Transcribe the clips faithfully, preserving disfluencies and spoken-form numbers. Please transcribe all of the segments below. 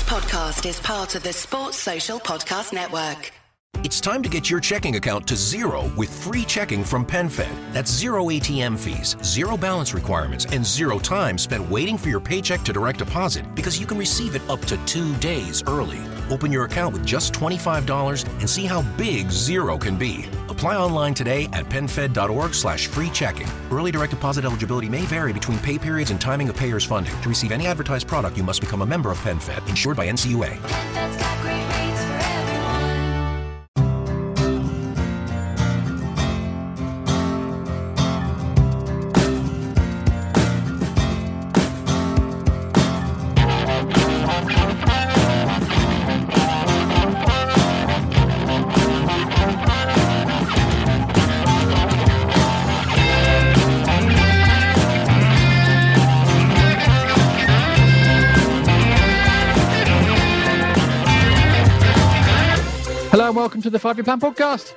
podcast is part of the Sports Social Podcast Network. It's time to get your checking account to zero with free checking from PenFed. That's zero A T M fees, zero balance requirements, and zero time spent waiting for your paycheck to direct deposit because you can receive it up to two days early. Open your account with just twenty-five dollars and see how big zero can be. Apply online today at penfed.org slash free checking. Early direct deposit eligibility may vary between pay periods and timing of payers' funding. To receive any advertised product, you must become a member of PenFed, insured by N C U A. PenFed's got great rates for everyone. Hello and welcome to the Five Year Plan podcast.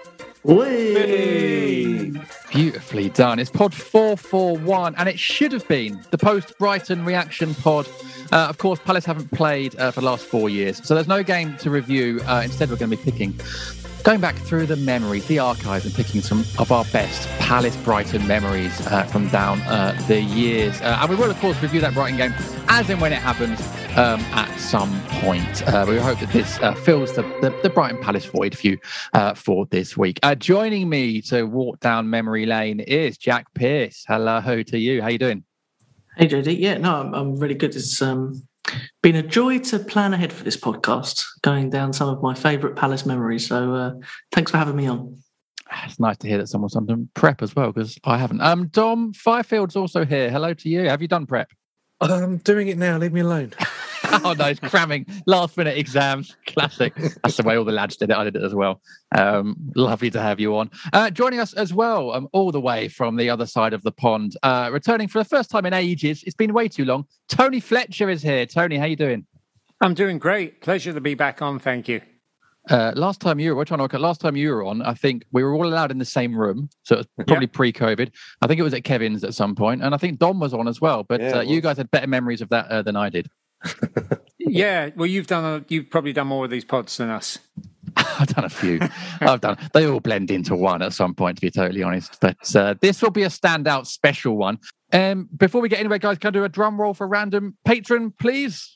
Whee! Beautifully done. It's pod four forty-one and it should have been the post-Brighton reaction pod. Uh, of course, Palace haven't played uh, for the last four years, so there's no game to review. Uh, instead, we're going to be picking, going back through the memories, the archives, and picking some of our best Palace-Brighton memories uh, from down uh, the years. Uh, and we will, of course, review that Brighton game as and when it happens um, at some point. Uh, we hope that this uh, fills the, the, the Brighton Palace void for you uh, for this week. Uh, joining me to walk down memory lane is Jack Pearce. Hello to you. How you doing? Hey, J D. Yeah, no, I'm, I'm really good. It's um, been a joy to plan ahead for this podcast, going down some of my favourite Palace memories. So uh, thanks for having me on. It's nice to hear that someone's done prep as well, because I haven't. Um, Dom Firefield's also here. Hello to you. Have you done prep? I'm doing it now. Leave me alone. Oh, no, it's cramming. Last minute exams. Classic. That's the way all the lads did it. I did it as well. Um, lovely to have you on. Uh, joining us as well, um, all the way from the other side of the pond, uh, returning for the first time in ages. It's been way too long. Tony Fletcher is here. Tony, how you doing? I'm doing great. Pleasure to be back on. Thank you. Uh, last time you were, we're trying to work out, last time you were on, I think we were all allowed in the same room. So it was probably yep. pre-COVID. I think it was at Kevin's at some point, and I think Dom was on as well. But yeah, uh, you guys had better memories of that uh, than I did. Yeah, well, you've done. A, you've probably done more of these pods than us. I've done a few. I've done. They all blend into one at some point, to be totally honest. But uh, this will be a standout special one. Um, before we get anywhere, guys, can I do a drum roll for random patron, please?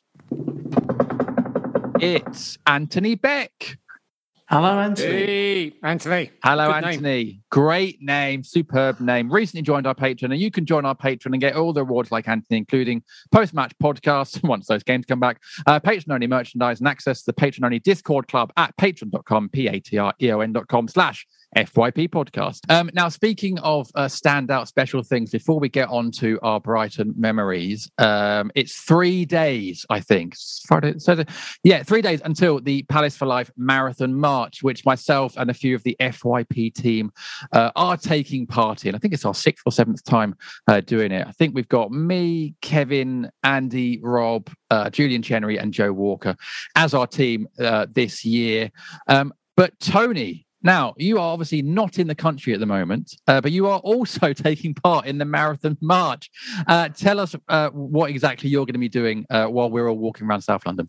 It's Anthony Beck. Hello, Anthony. Hey, Anthony. Hello, Good Anthony. Name. Great name, superb name. Recently joined our Patreon, and you can join our Patreon and get all the rewards like Anthony, including post-match podcasts once those games come back, uh, Patreon-only merchandise, and access to the Patreon-only Discord club at patreon.com, P-A-T-R-E-O-N dot com slash F Y P podcast. Um, now, speaking of uh, standout special things, before we get on to our Brighton memories, um, it's three days, I think. Friday, Saturday, yeah, three days until the Palace for Life Marathon March, which myself and a few of the F Y P team uh, are taking part in. I think it's our sixth or seventh time uh, doing it. I think we've got me, Kevin, Andy, Rob, uh, Julian Chenery, and Joe Walker as our team uh, this year. Um, but Tony, now, you are obviously not in the country at the moment, uh, but you are also taking part in the Marathon March. Uh, tell us uh, what exactly you're going to be doing uh, while we're all walking around South London.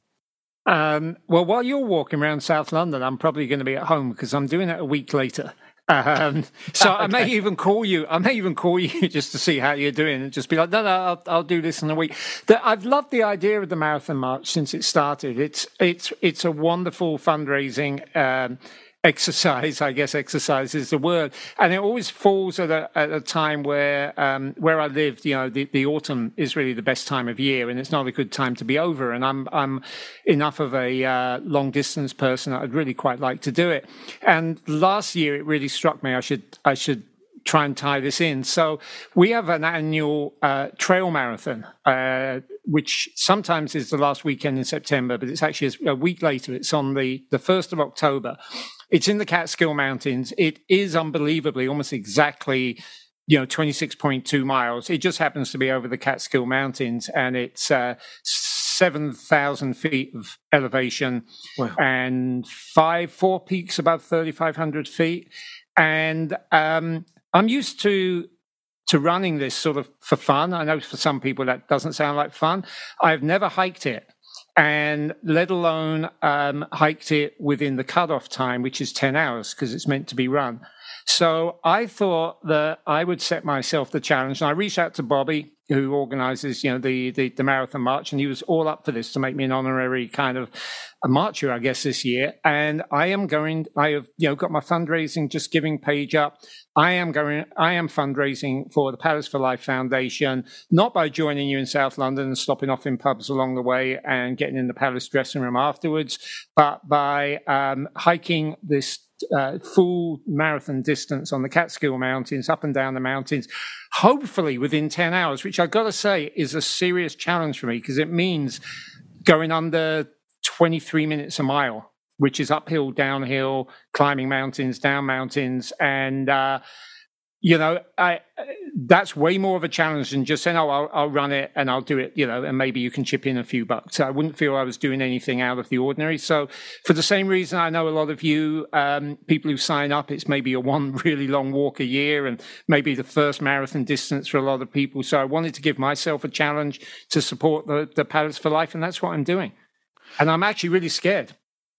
Um, well, while you're walking around South London, I'm probably going to be at home because I'm doing it a week later. Um, so okay. I may even call you. I may even call you just to see how you're doing and just be like, no, no, I'll, I'll do this in a week. The, I've loved the idea of the Marathon March since it started. It's it's it's a wonderful fundraising Um, exercise, I guess exercise is the word. And it always falls at a, at a time where um, where I lived, you know, the, the autumn is really the best time of year and it's not a good time to be over. And I'm I'm enough of a uh, long distance person that I'd really quite like to do it. And last year it really struck me I should I should try and tie this in. So we have an annual uh, trail marathon, uh, which sometimes is the last weekend in September, but it's actually a week later. It's on the, the first of October. It's in the Catskill Mountains. It is unbelievably almost exactly, you know, twenty-six point two miles. It just happens to be over the Catskill Mountains, and it's uh, seven thousand feet of elevation. Wow. And five, four peaks above thirty-five hundred feet. And um, I'm used to to running this sort of for fun. I know for some people that doesn't sound like fun. I've never hiked it. and let alone um, hiked it within the cutoff time, which is ten hours because it's meant to be run. So I thought that I would set myself the challenge. And I reached out to Bobby, who organizes, you know, the, the, the marathon march, and he was all up for this to make me an honorary kind of a marcher, I guess, this year. And I am going, I have, you know, got my fundraising, Just Giving page up. I am going, I am fundraising for the Palace for Life Foundation, not by joining you in South London and stopping off in pubs along the way and getting in the Palace dressing room afterwards, but by um, hiking this Uh, full marathon distance on the Catskill Mountains, up and down the mountains, hopefully within ten hours, which I've got to say is a serious challenge for me because it means going under twenty-three minutes a mile, which is uphill, downhill, climbing mountains, down mountains. And, uh, you know, I, that's way more of a challenge than just saying, oh, I'll, I'll run it and I'll do it, you know, and maybe you can chip in a few bucks. I wouldn't feel I was doing anything out of the ordinary. So for the same reason, I know a lot of you, um, people who sign up, it's maybe a one really long walk a year and maybe the first marathon distance for a lot of people. So I wanted to give myself a challenge to support the, the Palace for Life, and that's what I'm doing. And I'm actually really scared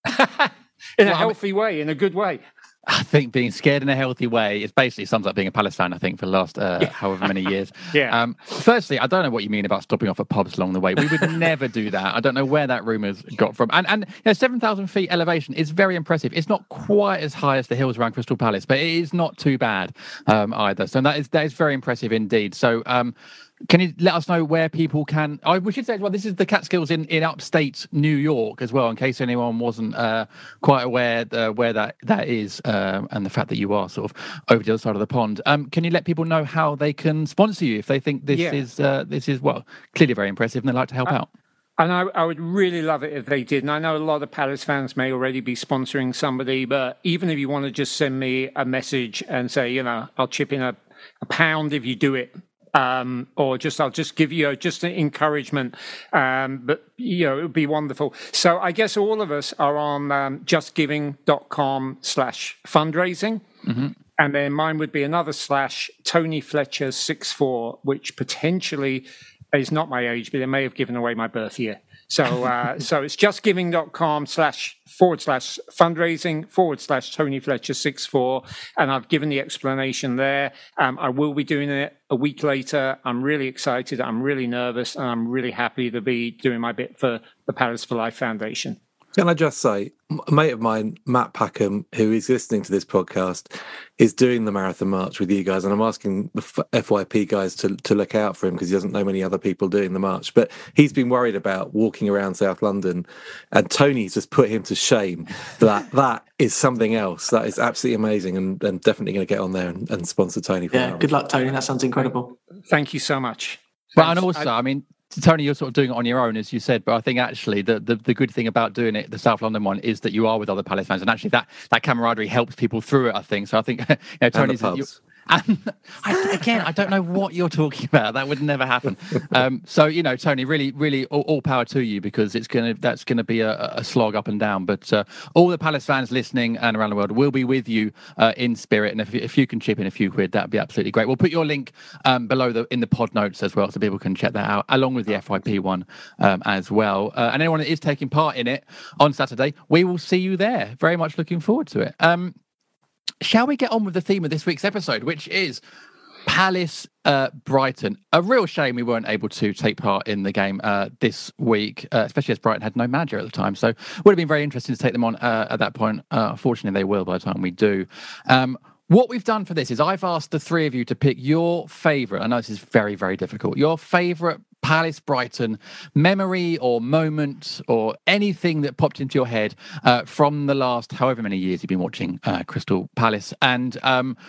in a well, healthy way, in a good way. I think being scared in a healthy way is basically sums up being a Palace fan, I think, for the last uh, yeah. however many years. yeah. Um, firstly, I don't know what you mean about stopping off at pubs along the way. We would never do that. I don't know where that rumour's got from. And, and you know, seven thousand feet elevation is very impressive. It's not quite as high as the hills around Crystal Palace, but it is not too bad um, either. So that is that is very impressive indeed. So um, can you let us know where people can... Oh, we should say, well, this is the Catskills in, in upstate New York as well, in case anyone wasn't uh, quite aware uh, where that, that is um, and the fact that you are sort of over the other side of the pond. Um, can you let people know how they can sponsor you if they think this yeah. is, uh, this is well, clearly very impressive and they'd like to help I, out? And I, I would really love it if they did. And I know a lot of Palace fans may already be sponsoring somebody, but even if you want to just send me a message and say, you know, I'll chip in a, a pound if you do it. Um, or just I'll just give you just an encouragement, um, but you know it would be wonderful. So I guess all of us are on um, justgiving.com slash fundraising, mm-hmm. and then mine would be another slash Tony Fletcher six four, which potentially is not my age, but it may have given away my birth year. So uh, so it's justgiving.com slash forward slash fundraising forward slash Tony Fletcher six four. And I've given the explanation there. Um, I will be doing it a week later. I'm really excited. I'm really nervous. And I'm really happy to be doing my bit for the Palace for Life Foundation. Can I just say, a mate of mine, Matt Packham, who is listening to this podcast, is doing the marathon march with you guys, and I'm asking the F Y P guys to, to look out for him because he doesn't know many other people doing the march. But he's been worried about walking around South London, and Tony's just put him to shame. That that is something else. That is absolutely amazing, and I'm definitely going to get on there and, and sponsor Tony. For yeah, that good one. luck, Tony. That sounds incredible. Thank you so much. Well, and also, I, I mean, Tony, you're sort of doing it on your own, as you said, but I think actually the, the, the good thing about doing it, the South London one, is that you are with other Palace fans, and actually that, that camaraderie helps people through it, I think. So I think, you know, Tony's... And I, again, I don't know what you're talking about. That would never happen. Um, so, you know, Tony, really, really all, all power to you, because it's gonna that's going to be a, a slog up and down. But uh, all the Palace fans listening and around the world will be with you uh, in spirit. And if, if you can chip in a few quid, that'd be absolutely great. We'll put your link um, below the in the pod notes as well, so people can check that out, along with the F Y P one um, as well. Uh, and anyone that is taking part in it on Saturday, we will see you there. Very much looking forward to it. Um, Shall we get on with the theme of this week's episode, which is Palace uh, Brighton? A real shame we weren't able to take part in the game uh, this week, uh, especially as Brighton had no manager at the time. So it would have been very interesting to take them on uh, at that point. Uh, unfortunately, they will by the time we do. Um, what we've done for this is I've asked the three of you to pick your favourite, I know this is very, very difficult, your favourite Palace Brighton memory or moment or anything that popped into your head uh, from the last however many years you've been watching uh, Crystal Palace. And um,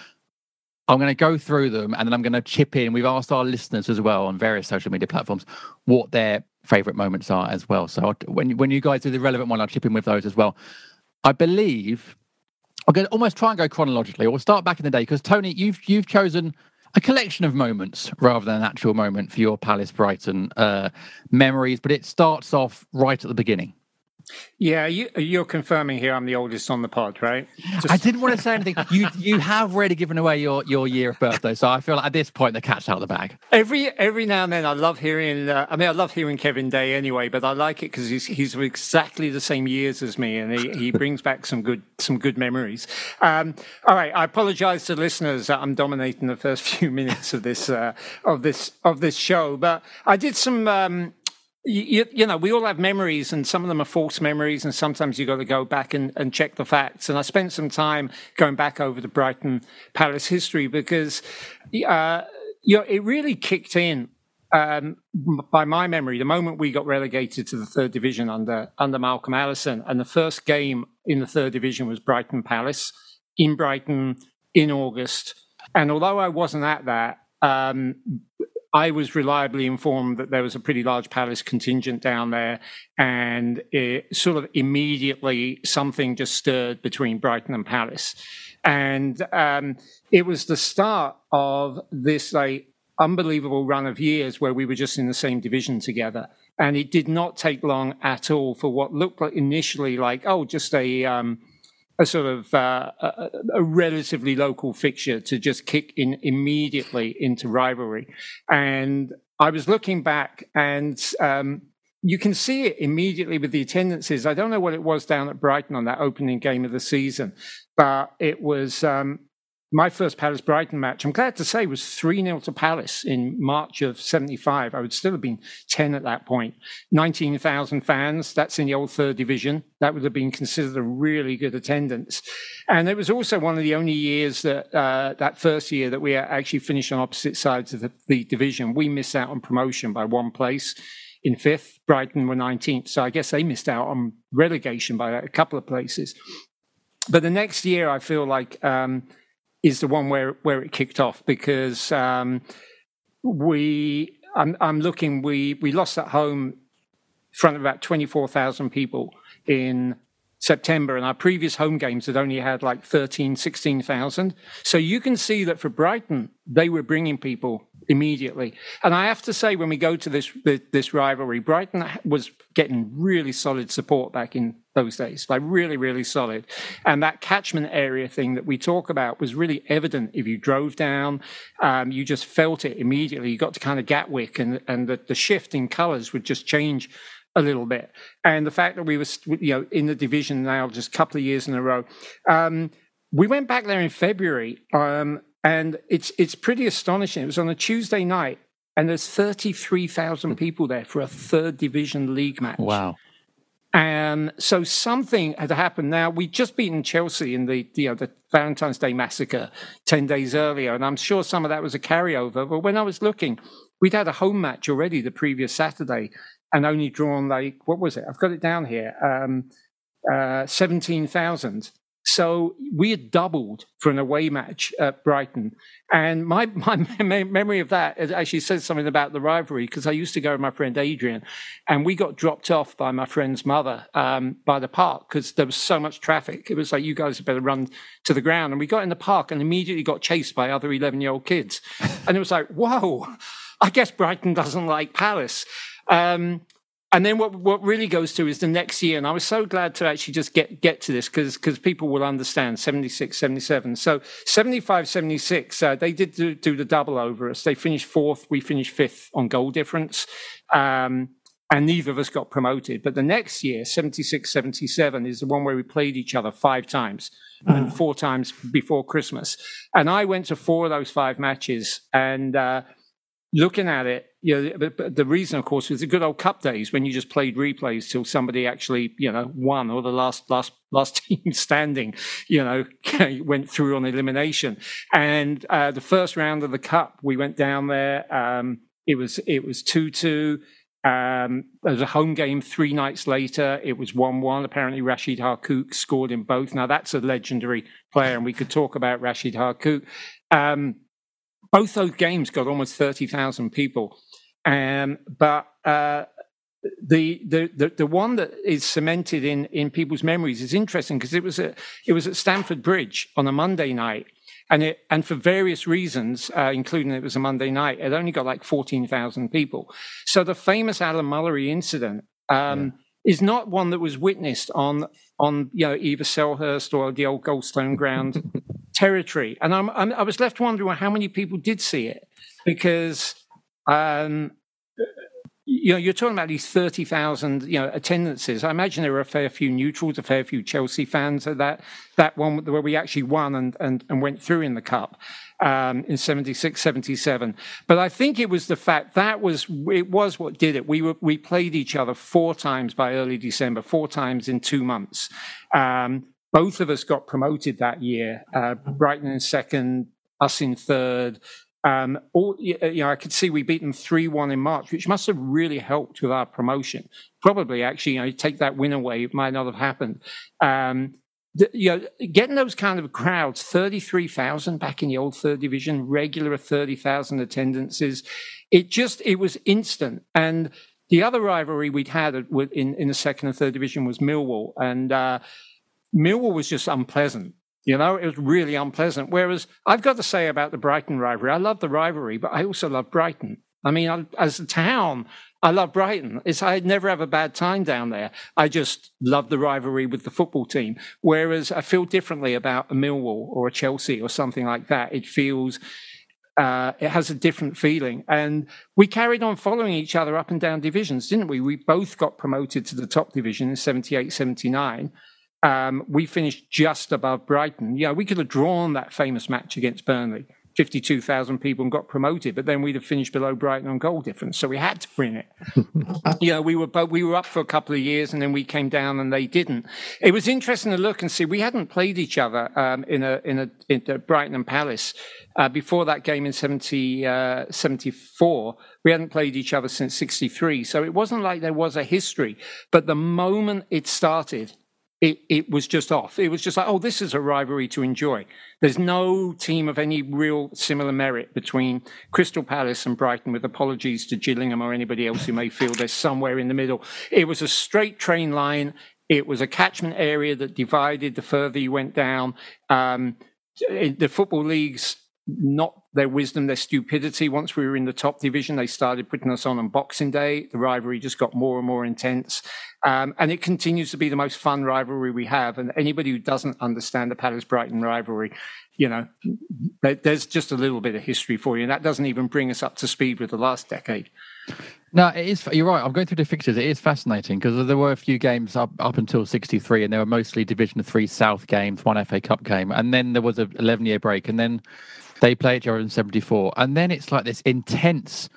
I'm going to go through them, and then I'm going to chip in. We've asked our listeners as well on various social media platforms what their favourite moments are as well. So I'll, when, when you guys do the relevant one, I'll chip in with those as well. I believe I'm going to almost try and go chronologically, or we'll start back in the day, because Tony, you've you've chosen a collection of moments rather than an actual moment for your Palace Brighton uh, memories, but it starts off right at the beginning. Yeah, you, you're confirming here I'm the oldest on the pod, right? Just... I didn't want to say anything. You you have already given away your, your year of birthday, so I feel like at this point the cat's out of the bag. Every every now and then, I love hearing. Uh, I mean, I love hearing Kevin Day anyway, but I like it because he's he's exactly the same years as me, and he, he brings back some good some good memories. Um, all right, I apologise to listeners that I'm dominating the first few minutes of this uh, of this of this show, but I did some. Um, You, you know, we all have memories, and some of them are false memories, and sometimes you've got to go back and, and check the facts. And I spent some time going back over the Brighton Palace history because, uh, you know, it really kicked in, um, by my memory, the moment we got relegated to the third division under under Malcolm Allison. And the first game in the third division was Brighton Palace in Brighton in August. And although I wasn't at that, um, I was reliably informed that there was a pretty large Palace contingent down there, and it sort of immediately something just stirred between Brighton and Palace. And um, it was the start of this like, unbelievable run of years where we were just in the same division together. And it did not take long at all for what looked like initially like, oh, just a... Um, a sort of uh, a, a relatively local fixture to just kick in immediately into rivalry. And I was looking back, and um, you can see it immediately with the attendances. I don't know what it was down at Brighton on that opening game of the season, but it was um, my first Palace-Brighton match, I'm glad to say, was three nil to Palace in March of seventy-five. I would still have been ten at that point. nineteen thousand fans, that's in the old third division. That would have been considered a really good attendance. And it was also one of the only years that, uh, that first year that we actually finished on opposite sides of the, the division. We missed out on promotion by one place in fifth. Brighton were nineteenth. So I guess they missed out on relegation by a couple of places. But the next year, I feel like... Um, is the one where, where it kicked off because um, we, I'm, I'm looking, we, we lost at home in front of about twenty-four thousand people in September, and our previous home games had only had like thirteen, sixteen thousand. So you can see that for Brighton, they were bringing people immediately. And I have to say, when we go to this this rivalry, Brighton was getting really solid support back in those days, like really, really solid. And that catchment area thing that we talk about was really evident if you drove down. Um, you just felt it immediately. You got to kind of Gatwick, and, and the, the shift in colours would just change a little bit. And the fact that we were, you know, in the division now just a couple of years in a row. Um, we went back there in February, um, and it's it's pretty astonishing. It was on a Tuesday night, and there's thirty-three thousand people there for a third division league match. Wow. And so something had happened. Now, we'd just beaten Chelsea in the, you know, the Valentine's Day massacre ten days earlier, and I'm sure some of that was a carryover. But when I was looking, we'd had a home match already the previous Saturday, and only drawn like, what was it? I've got it down here, um, uh, seventeen thousand. So we had doubled for an away match at Brighton. And my, my memory of that actually says something about the rivalry, because I used to go with my friend Adrian, and we got dropped off by my friend's mother um, by the park because there was so much traffic. It was like, you guys had better run to the ground. And we got in the park and immediately got chased by other eleven-year-old kids. And it was like, whoa, I guess Brighton doesn't like Palace. Um, and then what what really goes to is the next year. And I was so glad to actually just get, get to this because because people will understand, seventy-six, seventy-seven. So seventy-five, seventy-six, uh, they did do, do the double over us. They finished fourth. We finished fifth on goal difference. Um, and neither of us got promoted. But the next year, seventy-six, seventy-seven, is the one where we played each other five times mm. and four times before Christmas. And I went to four of those five matches. And uh, looking at it, you know, the, the reason, of course, was the good old cup days when you just played replays till somebody actually, you know, won, or the last last last team standing, you know, went through on elimination. And uh, the first round of the cup, we went down there. Um, it was it was two two. Um, there was a home game three nights later. It was one one. Apparently, Rashid Harkouk scored in both. Now, that's a legendary player, and we could talk about Rashid Harkouk. Um, both those games got almost thirty thousand people. Um, but uh, the, the the the one that is cemented in, in people's memories is interesting because it was at it was at Stamford Bridge on a Monday night, and it and for various reasons, uh, including it was a Monday night, it only got like fourteen thousand people. So the famous Alan Mullery incident, um, is not one that was witnessed on on you know either Selhurst or the old Goldstone Ground territory. And I'm, I'm I was left wondering how many people did see it, because um, you know you're talking about these thirty thousand you know attendances. I imagine there were a fair few neutrals, a fair few Chelsea fans at that that one where we actually won and and, and went through in the cup. Um, in seventy-six, seventy-seven. But I think it was the fact that was it was what did it. We were we played each other four times by early December, four times in two months. Um, both of us got promoted that year. Uh, Brighton in second, us in third. Um, all, you know, I could see we beat them three one in March, which must have really helped with our promotion. Probably, actually, you know, take that win away, it might not have happened. Um, The, you know, getting those kind of crowds, thirty-three thousand back in the old third division, regular thirty thousand attendances. It just, it was instant. And the other rivalry we'd had in, in the second and third division was Millwall. And uh, Millwall was just unpleasant. You know, it was really unpleasant. Whereas I've got to say about the Brighton rivalry, I love the rivalry, but I also love Brighton. I mean, I, as a town, I love Brighton. It's, I never have a bad time down there. I just love the rivalry with the football team. Whereas I feel differently about a Millwall or a Chelsea or something like that. It feels, uh, it has a different feeling. And we carried on following each other up and down divisions, didn't we? We both got promoted to the top division in seventy-eight, seventy-nine. Um, we finished just above Brighton. Yeah, we could have drawn that famous match against Burnley. fifty-two thousand people and got promoted, but then we'd have finished below Brighton on goal difference. So we had to bring it. you know, we were both, we were up for a couple of years and then we came down and they didn't. It was interesting to look and see. We hadn't played each other um, in a in a in a Brighton and Palace uh, before that game in seventy, uh, seventy-four. We hadn't played each other since sixty-three. So it wasn't like there was a history. But the moment it started, It, it was just off. It was just like, oh, this is a rivalry to enjoy. There's no team of any real similar merit between Crystal Palace and Brighton, with apologies to Gillingham or anybody else who may feel they're somewhere in the middle. It was a straight train line. It was a catchment area that divided the further you went down. Um, the football leagues, not their wisdom, their stupidity. Once we were in the top division, they started putting us on on Boxing Day. The rivalry just got more and more intense. Um, and it continues to be the most fun rivalry we have. And anybody who doesn't understand the Palace-Brighton rivalry, you know, there's just a little bit of history for you. And that doesn't even bring us up to speed with the last decade. No, it is. You're right. I'm going through the fixtures. It is fascinating because there were a few games up, up until sixty-three, and they were mostly Division Three South games, one F A Cup game, and then there was an eleven-year break, and then they play each other in seventy-four, and then it's like this intense,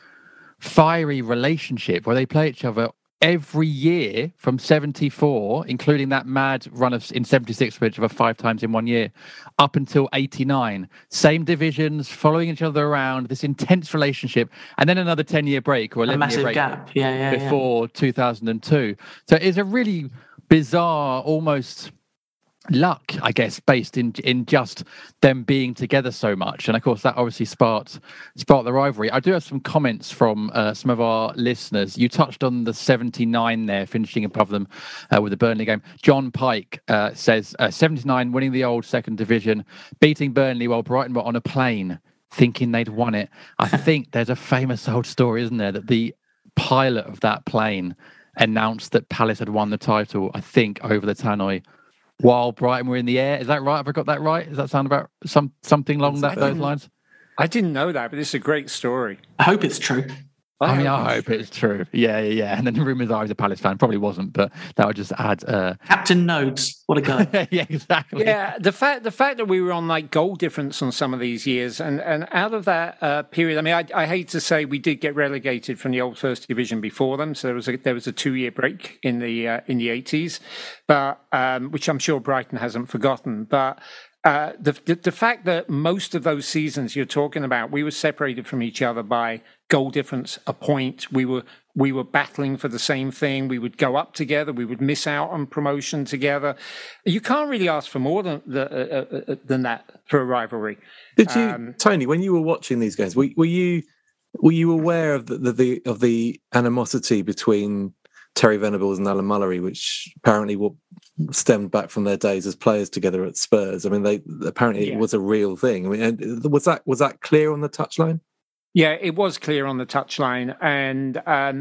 fiery relationship where they play each other every year from seventy-four, including that mad run of in seventy-six, which were five times in one year, up until eighty-nine. Same divisions, following each other around, this intense relationship, and then another ten-year break or eleven-year break gap. Yeah, yeah, before yeah. two thousand two. So it's a really bizarre, almost luck, I guess, based in in just them being together so much. And of course that obviously sparked sparked the rivalry. I do have some comments from uh, some of our listeners. You touched on the seventy-nine there, finishing above them uh, with the Burnley game. John Pike uh, says uh, seventy-nine, winning the old second division, beating Burnley while Brighton were on a plane thinking they'd won it. I think there's a famous old story, isn't there, that the pilot of that plane announced that Palace had won the title, I think, over the tannoy while Brighton were in the air. Is that right? Have I got that right? Does that sound about some something along that, those lines? I didn't know that, but it's a great story. I hope it's true. I mean, I hope it's true. Yeah, yeah, yeah. And then the rumours are he's a Palace fan. Probably wasn't, but that would just add... Uh... Captain Nodes. What a guy. yeah, exactly. Yeah, the fact the fact that we were on like goal difference on some of these years, and, and out of that uh, period, I mean, I, I hate to say we did get relegated from the old First Division before them, so there was a, there was a two-year break in the uh, in the eighties, but um, which I'm sure Brighton hasn't forgotten. But uh, the, the the fact that most of those seasons you're talking about, we were separated from each other by goal difference, a point. We were we were battling for the same thing. We would go up together. We would miss out on promotion together. You can't really ask for more than the, uh, uh, than that for a rivalry. Did you, um, Tony, when you were watching these games, were, were you were you aware of the, the, the of the animosity between Terry Venables and Alan Mullery, which apparently what stemmed back from their days as players together at Spurs? I mean, they apparently yeah. it was a real thing. I mean, and was that was that clear on the touchline? Yeah, it was clear on the touchline, and um,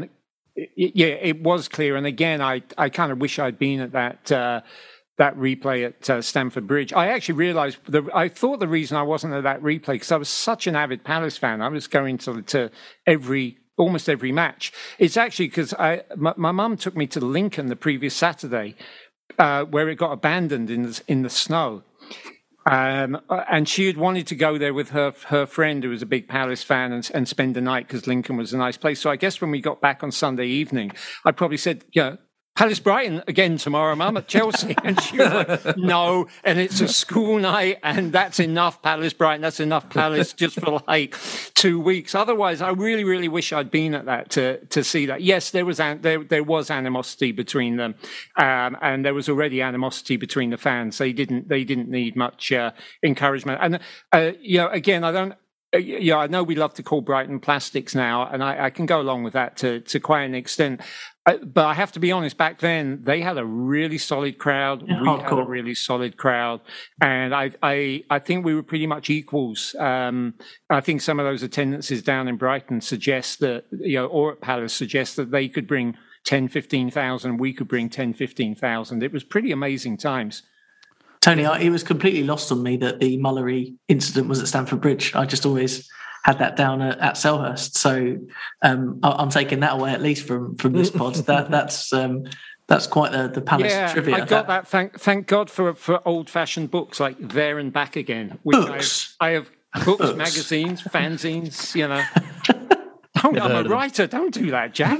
it, yeah, it was clear. And again, I I kind of wish I'd been at that. Uh, that replay at uh, Stamford Bridge. I actually realised, the, I thought the reason I wasn't at that replay, because I was such an avid Palace fan, I was going to, to every, almost every match. It's actually because I, my, my mum took me to Lincoln the previous Saturday, uh, where it got abandoned in the, in the snow. Um, and she had wanted to go there with her her friend, who was a big Palace fan, and, and spend the night because Lincoln was a nice place. So I guess when we got back on Sunday evening, I probably said, yeah, Palace Brighton again tomorrow, Mum, at Chelsea. And she was like, no, and it's a school night, and that's enough Palace Brighton. That's enough Palace just for like two weeks. Otherwise, I really, really wish I'd been at that to to see that. Yes, there was an, there there was animosity between them, um, and there was already animosity between the fans. They didn't they didn't need much uh, encouragement. And uh, you know, again, I don't. Yeah, I know we love to call Brighton plastics now, and I, I can go along with that to, to quite an extent. Uh, but I have to be honest, back then, they had a really solid crowd. Yeah, we hardcore. had a really solid crowd. And I I, I think we were pretty much equals. Um, I think some of those attendances down in Brighton suggest that, you know, or at Palace suggest that they could bring ten, fifteen thousand, we could bring ten, fifteen thousand. It was pretty amazing times. Tony, I, it was completely lost on me that the Mullery incident was at Stamford Bridge. I just always had that down at, at Selhurst. So um, I, I'm taking that away at least from from this pod. that that's um, that's quite the, the Palace yeah, trivia. I got that. Thank thank God for for old fashioned books like There and Back Again. Which Books. I have, I have books, Books. magazines, fanzines. You know. Don't, I'm a writer. Don't do that, Jack.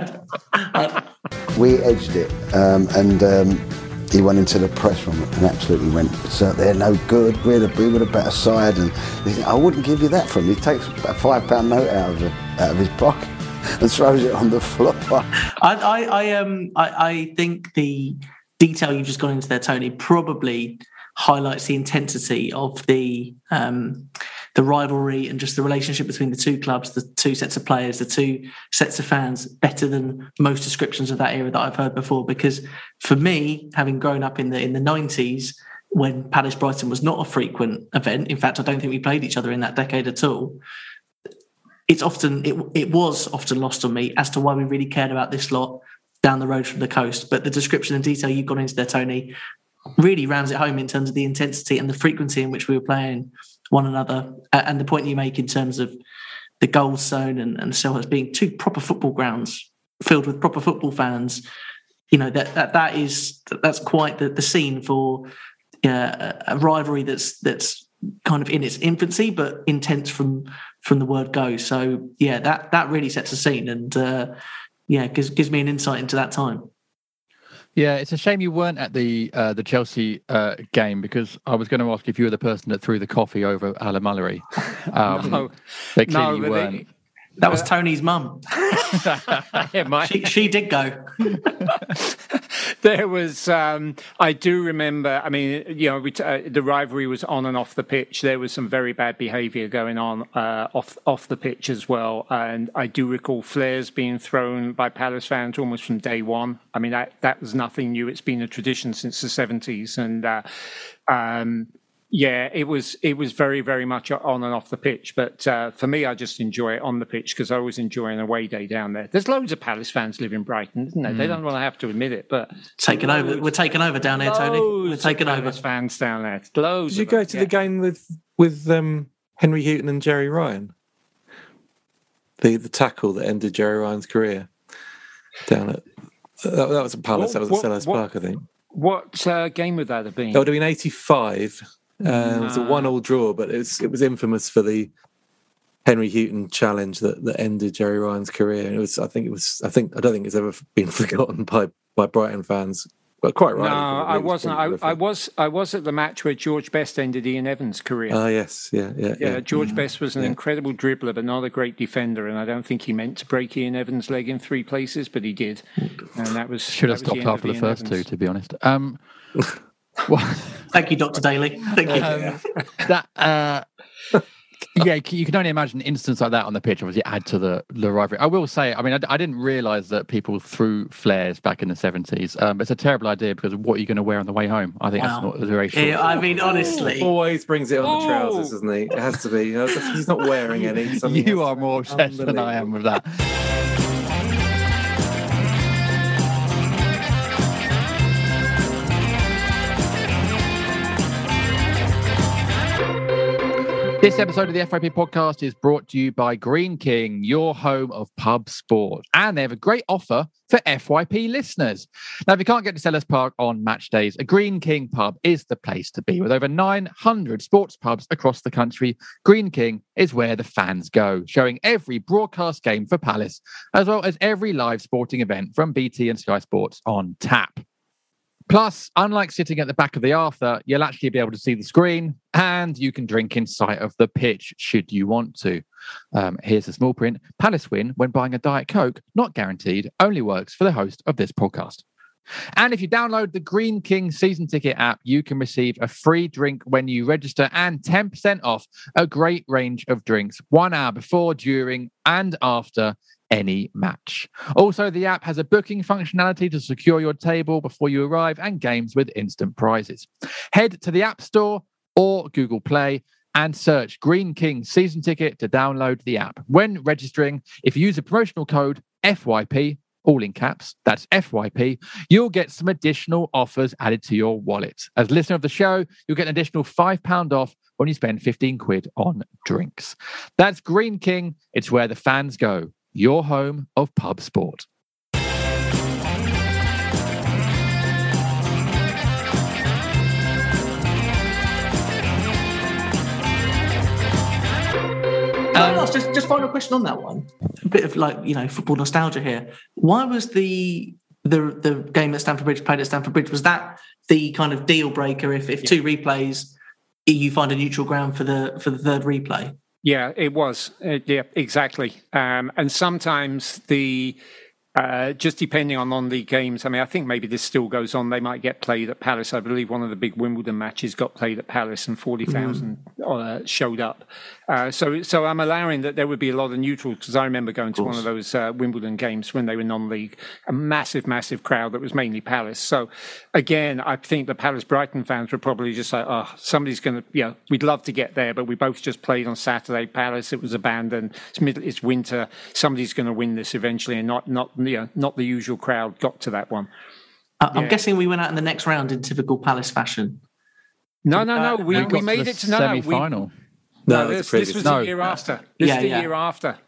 We edged it, um, and um, he went into the press room and absolutely went, so they're no good, we're the, we were the better side, and he said, I wouldn't give you that from him. He takes a five pound note out of, the, out of his pocket and throws it on the floor. I, I, I, um, I, I think the detail you've just gone into there, Tony, probably highlights the intensity of the um, the rivalry and just the relationship between the two clubs, the two sets of players, the two sets of fans, better than most descriptions of that era that I've heard before. Because for me, having grown up in the in the nineties, when Palace Brighton was not a frequent event, in fact, I don't think we played each other in that decade at all. It's often it it was often lost on me as to why we really cared about this lot down the road from the coast. But the description and detail you've gone into there, Tony, really rams it home in terms of the intensity and the frequency in which we were playing one another, and the point you make in terms of the Gold Zone and, and so as being two proper football grounds filled with proper football fans. You know, that that, that is that's quite the, the scene for uh, a rivalry that's that's kind of in its infancy, but intense from from the word go. So yeah, that that really sets a scene, and uh, yeah, gives gives me an insight into that time. Yeah, it's a shame you weren't at the uh, the Chelsea uh, game, because I was going to ask if you were the person that threw the coffee over Alan Mullery. Um, no, but clearly no, you but weren't. it- That was Tony's mum. Yeah, my- She, she did go. There was, um, I do remember, I mean, you know, we t- uh, the rivalry was on and off the pitch. There was some very bad behaviour going on uh, off off the pitch as well. And I do recall flares being thrown by Palace fans almost from day one. I mean, that, that was nothing new. It's been a tradition since the seventies. And, uh, um, yeah, it was it was very, very much on and off the pitch. But uh, for me, I just enjoy it on the pitch because I always enjoy an away day down there. There's loads of Palace fans live in Brighton, isn't there? Mm. They don't want to have to admit it, but Taking over. We're taking over down here, Tony. We're taking over. Palace fans down there. Loads. Did you of go them, to yeah. the game with with um, Henry Houghton and Jerry Ryan? The the tackle that ended Jerry Ryan's career down at that, that was at Palace. What- that was what- at Selhurst what- Park, I think. What uh, game would that have been? That would have been eighty-five. Uh, It was a Nah. one-all draw, but it was it was infamous for the Henry Houghton challenge that, that ended Jerry Ryan's career. And it was, I think, it was, I think, I don't think it's ever been forgotten by, by Brighton fans. But quite right. No, I wasn't. I, I was. I was at the match where George Best ended Ian Evans' career. Ah, yes, yeah, yeah, yeah, yeah. George Best was an Yeah. incredible dribbler, but not a great defender. And I don't think he meant to break Ian Evans' leg in three places, but he did. And that was Should have that was stopped the end after of the Ian first Evans. two, to be honest. Um, well, Thank you, Doctor Daly. Thank you. um, that uh, yeah, you can only imagine instances like that on the pitch. Obviously, add to the, the rivalry. I will say, I mean, I, I didn't realise that people threw flares back in the seventies. Um, it's a terrible idea because what are you going to wear on the way home? I think Wow. that's not very short. Yeah, I mean, honestly, Always brings it on the trousers, Oh. doesn't he? It has to be. You know, he's not wearing any. Something You has are to more be obsessed than I am with that. This episode of the F Y P podcast is brought to you by Green King, your home of pub sport. And they have a great offer for F Y P listeners. Now, if you can't get to Sellers Park on match days, a Green King pub is the place to be. With over nine hundred sports pubs across the country, Green King is where the fans go, showing every broadcast game for Palace, as well as every live sporting event from B T and Sky Sports on tap. Plus, unlike sitting at the back of the Arthur, you'll actually be able to see the screen and you can drink in sight of the pitch should you want to. Um, here's the small print. Palace win when buying a Diet Coke, not guaranteed, only works for the host of this podcast. And if you download the Green King season ticket app, you can receive a free drink when you register and ten percent off a great range of drinks one hour before, during and after any match. Also, the app has a booking functionality to secure your table before you arrive and games with instant prizes. Head to the App Store or Google Play and search Green King Season Ticket to download the app. When registering, if you use a promotional code F Y P, all in caps, that's F Y P, you'll get some additional offers added to your wallet. As a listener of the show, you'll get an additional five pounds off when you spend fifteen quid on drinks. That's Green King. It's where the fans go. Your home of pub sport. Um, just, just final question on that one. A bit of like, you know, football nostalgia here. Why was the the the game at Stamford Bridge played at Stamford Bridge? Was that the kind of deal breaker? If if yeah. two replays, you find a neutral ground for the for the third replay? Yeah, it was. Uh, yeah, exactly. Um, and sometimes the, uh, just depending on, on the games, I mean, I think maybe this still goes on. They might get played at Palace. I believe one of the big Wimbledon matches got played at Palace and forty thousand mm. uh, showed up. Uh, so so I'm allowing that there would be a lot of neutrals because I remember going to one of those uh, Wimbledon games when they were non-league, a massive, massive crowd that was mainly Palace. So again, I think the Palace Brighton fans were probably just like, oh, somebody's going to, you know, we'd love to get there, but we both just played on Saturday. Palace, it was abandoned. It's middle, it's winter. Somebody's going to win this eventually, and not not you know not the usual crowd got to that one. Uh, I'm yeah. guessing we went out in the next round in typical Palace fashion. No, no, no. We, we, we made to it to no, semi-final. No, we, No, no this, this was no. the year after. This yeah, is the yeah. year after.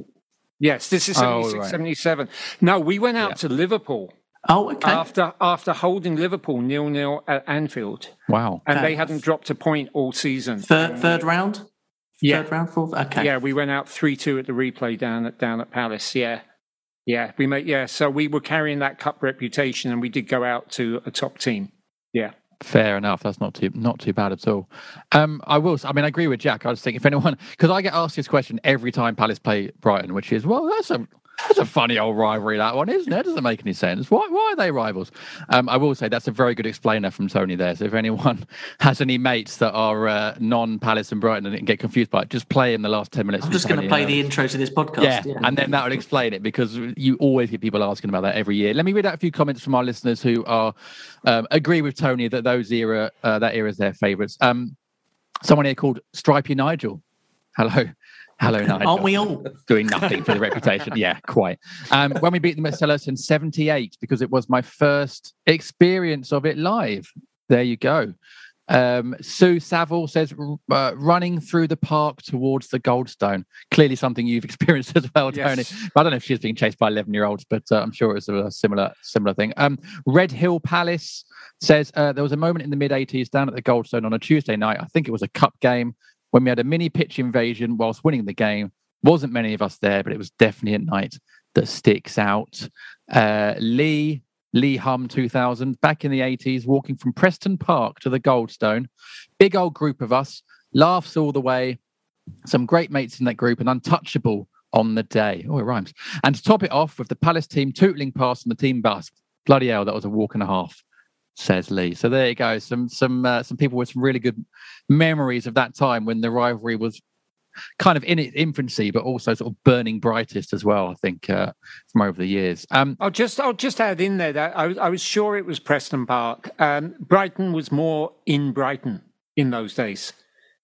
Yes, this is seventy-six, oh, right. seventy-seven. No, we went out yeah. to Liverpool. Oh, okay. After after holding Liverpool nil-nil at Anfield. Wow. And okay. they hadn't dropped a point all season. Third um, third round? Yeah. Third round, fourth? Okay. Yeah, we went out three two at the replay down at down at Palace. Yeah. Yeah. We made yeah, so we were carrying that cup reputation and we did go out to a top team. Yeah. Fair enough. That's not too not too bad at all. Um, I will. I mean, I agree with Jack. I just think if anyone, because I get asked this question every time Palace play Brighton, which is, well, that's a that's a funny old rivalry, that one, isn't it? It doesn't make any sense. Why why are they rivals? Um, I will say that's a very good explainer from Tony there. So if anyone has any mates that are uh, non-Palace and Brighton and get confused by it, just play in the last ten minutes. I'm just going to play the intro to this podcast. Yeah, yeah, and then that would explain it because you always get people asking about that every year. Let me read out a few comments from our listeners who are um, agree with Tony that those era uh, that era is their favourites. Um, someone here called Stripey Nigel. Hello. Hello, Nigel. Aren't we all? Doing nothing for the reputation. Yeah, quite. Um, when we beat them at Sellers in seventy-eight, because it was my first experience of it live. There you go. Um, Sue Saville says, uh, running through the park towards the Goldstone. Clearly something you've experienced as well, Tony. Yes. I don't know if she's being chased by eleven-year-olds, but uh, I'm sure it's a similar similar thing. Um, Red Hill Palace says, uh, there was a moment in the mid-eighties down at the Goldstone on a Tuesday night. I think it was a cup game, when we had a mini pitch invasion whilst winning the game. Wasn't many of us there, but it was definitely a night that sticks out. Uh, Lee, Lee Hum two thousand, back in the eighties, walking from Preston Park to the Goldstone. Big old group of us, laughs all the way. Some great mates in that group, and untouchable on the day. Oh, it rhymes. And to top it off with the Palace team tootling past on the team bus. Bloody hell, that was a walk and a half, says Lee. So there you go. Some some uh, some people with some really good memories of that time when the rivalry was kind of in its infancy, but also sort of burning brightest as well, I think, uh, from over the years. Um, I'll just I'll just add in there that I was, I was sure it was Preston Park. Um, Brighton was more in Brighton in those days.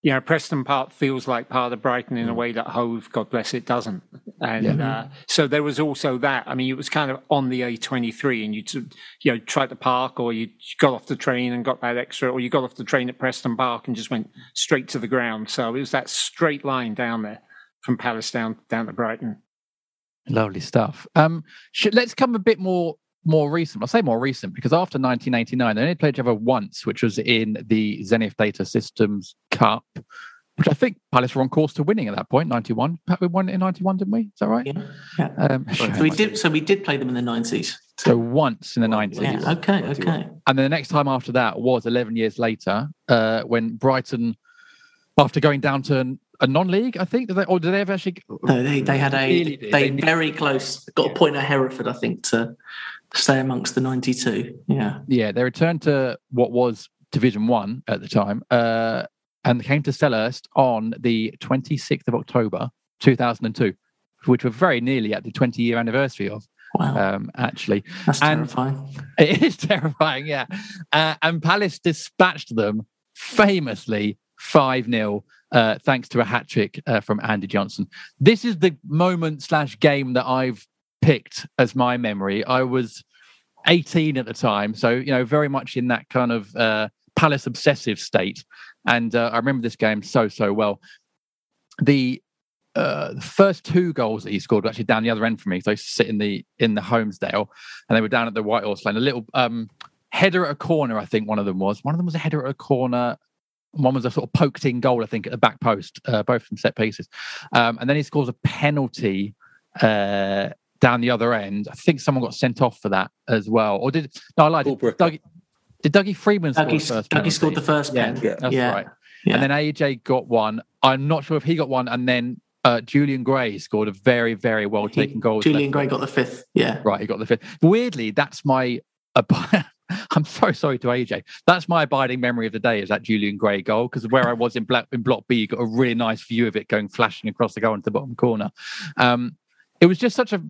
you know, Preston Park feels like part of Brighton in a way that Hove, God bless it, doesn't. And Yeah. uh, so there was also that. I mean, it was kind of on the A twenty-three, and you you know tried to park, or you got off the train and got that extra, or you got off the train at Preston Park and just went straight to the ground. So it was that straight line down there from Palace down down to Brighton. Lovely stuff. Um, should, let's come a bit more more recent. I'll say more recent because after nineteen eighty-nine, they only played each other once, which was in the Zenith Data Systems Cup, which I think Palace were on course to winning at that point. ninety-one, we won it in ninety-one, didn't we? Is that right? Yeah. yeah. Um, So we did. So we did play them in the nineties. so once in the nineties. Yeah. Okay. Okay. And then the next time after that was eleven years later, uh, when Brighton, after going down to a non-league, I think, did they, or did they ever actually? No, they they had a Really did. they They- very close got a point at Hereford, I think, to stay amongst the ninety-two. Yeah. Yeah, they returned to what was Division One at the time, uh, and came to Selhurst on the twenty-sixth of October, two thousand two, which were very nearly at the twenty-year anniversary of. Wow. Um, actually, That's and- terrifying. it is terrifying. Yeah, uh, and Palace dispatched them famously five nil. Uh, thanks to a hat trick uh, from Andy Johnson. This is the moment slash game that I've picked as my memory. I was eighteen at the time, so you know, very much in that kind of uh, Palace obsessive state, and uh, I remember this game so so well. The uh, the first two goals that he scored were actually down the other end for me. So I used to sit in the in the Holmesdale, and they were down at the White Horse Lane. A little um, header at a corner, I think one of them was. One of them was a header at a corner. One was a sort of poked in goal, I think, at the back post, uh, both from set pieces. Um, and then he scores a penalty uh, down the other end. I think someone got sent off for that as well. Or did no? I lied. Did Dougie, did Dougie Freeman score Dougie, the first? Dougie penalty? scored the first Yeah, pen. yeah, that's yeah. right. Yeah. And then A J got one. I'm not sure if he got one. And then uh, Julian Gray scored a very, very well taken goal. Julian Gray got the fifth. Yeah. Right, he got the fifth. Weirdly, that's my. Ab- I'm so sorry to A J. That's my abiding memory of the day is that Julian Gray goal, because where I was in black in Block B, you got a really nice view of it going flashing across the goal into the bottom corner. Um, it was just such a.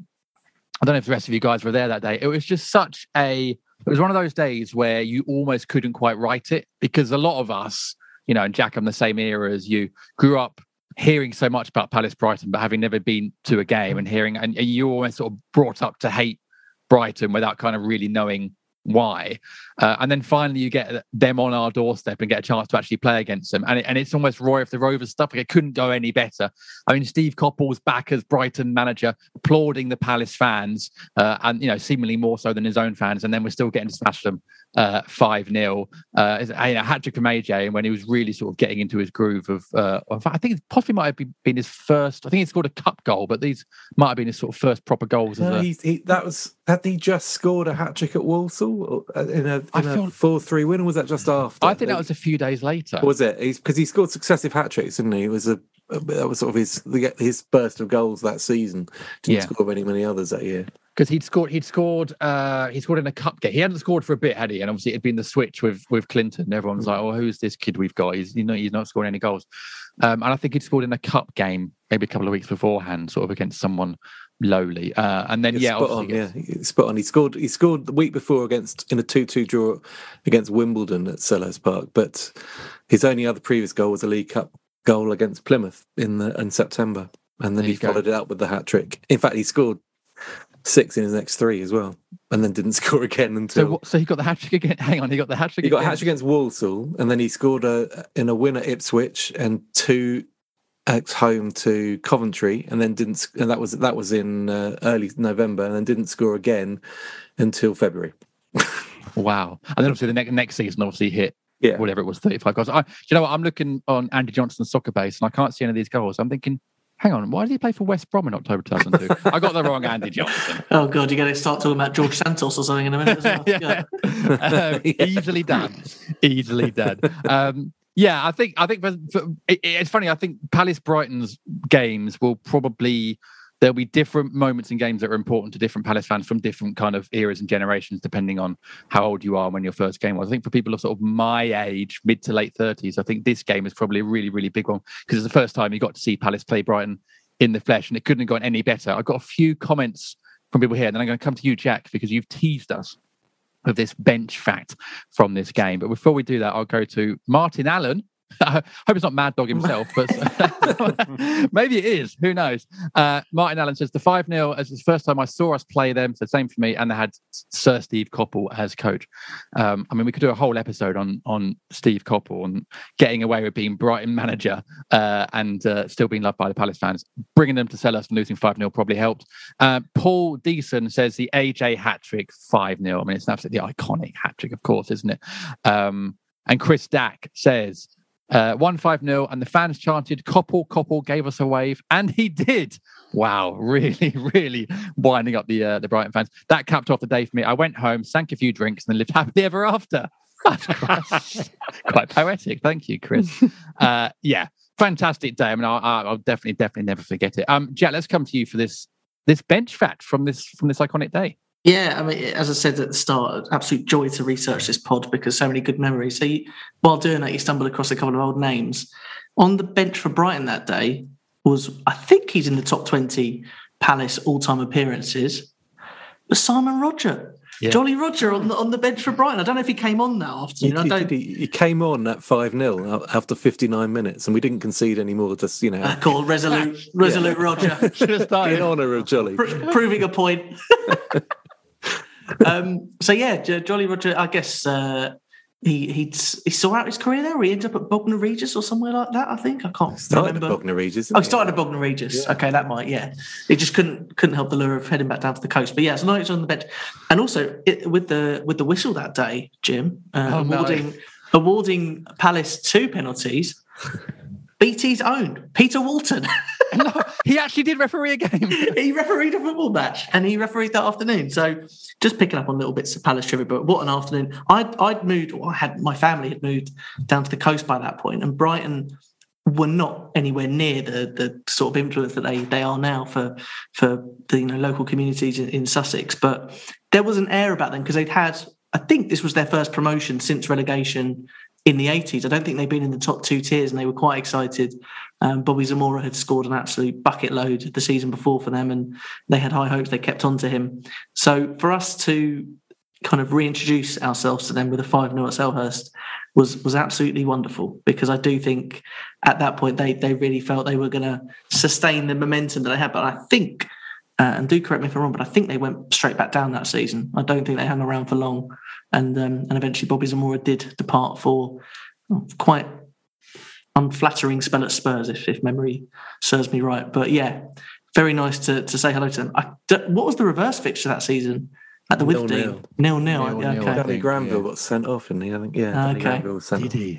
I don't know if the rest of you guys were there that day. It was just such a. It was one of those days where you almost couldn't quite write it, because a lot of us, you know, and Jack, I'm the same era as you, grew up hearing so much about Palace Brighton, but having never been to a game and hearing, and you almost sort of brought up to hate Brighton without kind of really knowing why. Uh, and then finally you get them on our doorstep and get a chance to actually play against them. And, it, and it's almost Roy of the Rovers stuff. Like, it couldn't go any better. I mean, Steve Coppell's back as Brighton manager, applauding the Palace fans, uh, and, you know, seemingly more so than his own fans. And then we're still getting to smash them uh, five nil. Uh, you know, hat trick from A J, and when he was really sort of getting into his groove of, uh, of I think it possibly might have been, been his first, I think he scored a cup goal, but these might have been his sort of first proper goals. No, as a, he's, he, that was, had he just scored a hat trick at Walsall in a, I in a feel- four three win, or was that just after? I think that was a few days later. Was it? He's because he scored successive hat tricks, didn't he? It was a that was sort of his his burst of goals that season. Didn't Yeah. score many many others that year. Because he'd scored, he'd scored, uh, he scored in a cup game. He hadn't scored for a bit, had he? And obviously it'd been the switch with with Clinton. Everyone was like, "Oh, who's this kid we've got? He's you know he's not scoring any goals." Um, and I think he'd scored in a cup game maybe a couple of weeks beforehand, sort of against someone lowly. Uh, and then Yeah, yeah, spot on. obviously Yeah, spot on. He scored. He scored the week before against in a two two draw against Wimbledon at Selhurst Park. But his only other previous goal was a League Cup goal against Plymouth in the in September, and then There he you go. followed it up with the hat trick. In fact, he scored six in his next three as well, and then didn't score again until So, what, so he got the hat trick again. Hang on, he got the hat trick. he got a again? hat trick against Walsall, and then he scored a in a win at Ipswich and two at home to Coventry, and then didn't. sc- And that was that was in uh, early November, and then didn't score again until February. Wow. And then obviously the next next season obviously hit Yeah, whatever it was, thirty-five goals. I, do you know what? I'm looking on Andy Johnson's soccer base and I can't see any of these goals. I'm thinking, hang on, why did he play for West Brom in October two thousand two? I got the wrong Andy Johnson. Oh god, you're going to start talking about George Santos or something in a minute as well. Yeah. Yeah. Um, easily done. Easily done. Um, yeah, I think I think for, for, it, it's funny. I think Palace Brighton's games will probably there'll be different moments in games that are important to different Palace fans from different kind of eras and generations, depending on how old you are when your first game was. I think for people of sort of my age, mid to late thirties, I think this game is probably a really, really big one because it's the first time you got to see Palace play Brighton in the flesh, and it couldn't have gone any better. I've got a few comments from people here, and then I'm going to come to you, Jack, because you've teased us with this bench fact from this game. But before we do that, I'll go to Martin Allen, I hope it's not Mad Dog himself, but maybe it is. Who knows? Uh, Martin Allen says the five nil as the first time I saw us play them. So same for me. And they had Sir Steve Coppell as coach. Um, I mean, we could do a whole episode on on Steve Coppell and getting away with being Brighton manager uh, and uh, still being loved by the Palace fans. Bringing them to Selhurst and losing five nil probably helped. Uh, Paul Deason says the A J hat trick five nil. I mean, it's an absolutely iconic hat trick, of course, isn't it? Um, and Chris Dack says uh, one five nil, and the fans chanted, Coppell, Coppell gave us a wave, and he did. Wow, really, really winding up the uh, the Brighton fans. That capped off the day for me. I went home, sank a few drinks, and then lived happily ever after. That's quite, quite poetic. Thank you, Chris. Uh, yeah, fantastic day. I mean, I'll, I'll definitely, definitely never forget it. Um, Jack, let's come to you for this this bench fact from this from this iconic day. Yeah, I mean, as I said at the start, absolute joy to research this pod because so many good memories. So you, while doing that, you stumbled across a couple of old names. On the bench for Brighton that day was, I think he's in the top twenty Palace all-time appearances, but Simon Roger. Yeah. Jolly Roger on the, on the bench for Brighton. I don't know if he came on that afternoon. He, I don't... he, he came on at five nil after fifty-nine minutes, and we didn't concede anymore. Just you know, uh, cool, resolute, resolute yeah. Roger. Should have started in honour of Jolly, Pro- proving a point. um, so yeah, J- Jolly Roger. I guess uh, he he he saw out his career there. Or he ended up at Bognor Regis or somewhere like that. I think I can't started remember. At Bognor Regis. Oh, he started at Bognor Regis. Yeah. Okay, that might. Yeah, he just couldn't couldn't help the lure of heading back down to the coast. But yeah, so now he's on the bench, and also it, with the with the whistle that day, Jim uh, oh, awarding no. awarding Palace two penalties. B T's own Peter Walton. No, he actually did referee a game. He refereed a football match, and he refereed that afternoon. So, just picking up on little bits of Palace trivia, but what an afternoon! I'd I'd moved, or I had my family had moved down to the coast by that point, and Brighton were not anywhere near the the sort of influence that they they are now for for the you know local communities in, in Sussex. But there was an air about them because they'd had, I think this was their first promotion since relegation in the eighties. I don't think they'd been in the top two tiers, and they were quite excited. Um, Bobby Zamora had scored an absolute bucket load the season before for them, and they had high hopes. They kept on to him. So for us to kind of reintroduce ourselves to them with a five nil at Selhurst was was absolutely wonderful, because I do think at that point they they really felt they were going to sustain the momentum that they had. But I think, uh, and do correct me if I'm wrong, but I think they went straight back down that season. I don't think they hung around for long. And um, and eventually Bobby Zamora did depart for quite unflattering spell at Spurs, if, if memory serves me right. But yeah, very nice to, to say hello to them. I, what was the reverse fixture that season at the Withdean? Nil nil. Yeah, okay. Danny Granville yeah. got sent off, and he I think yeah. Danny okay. Granville was sent Did off. he?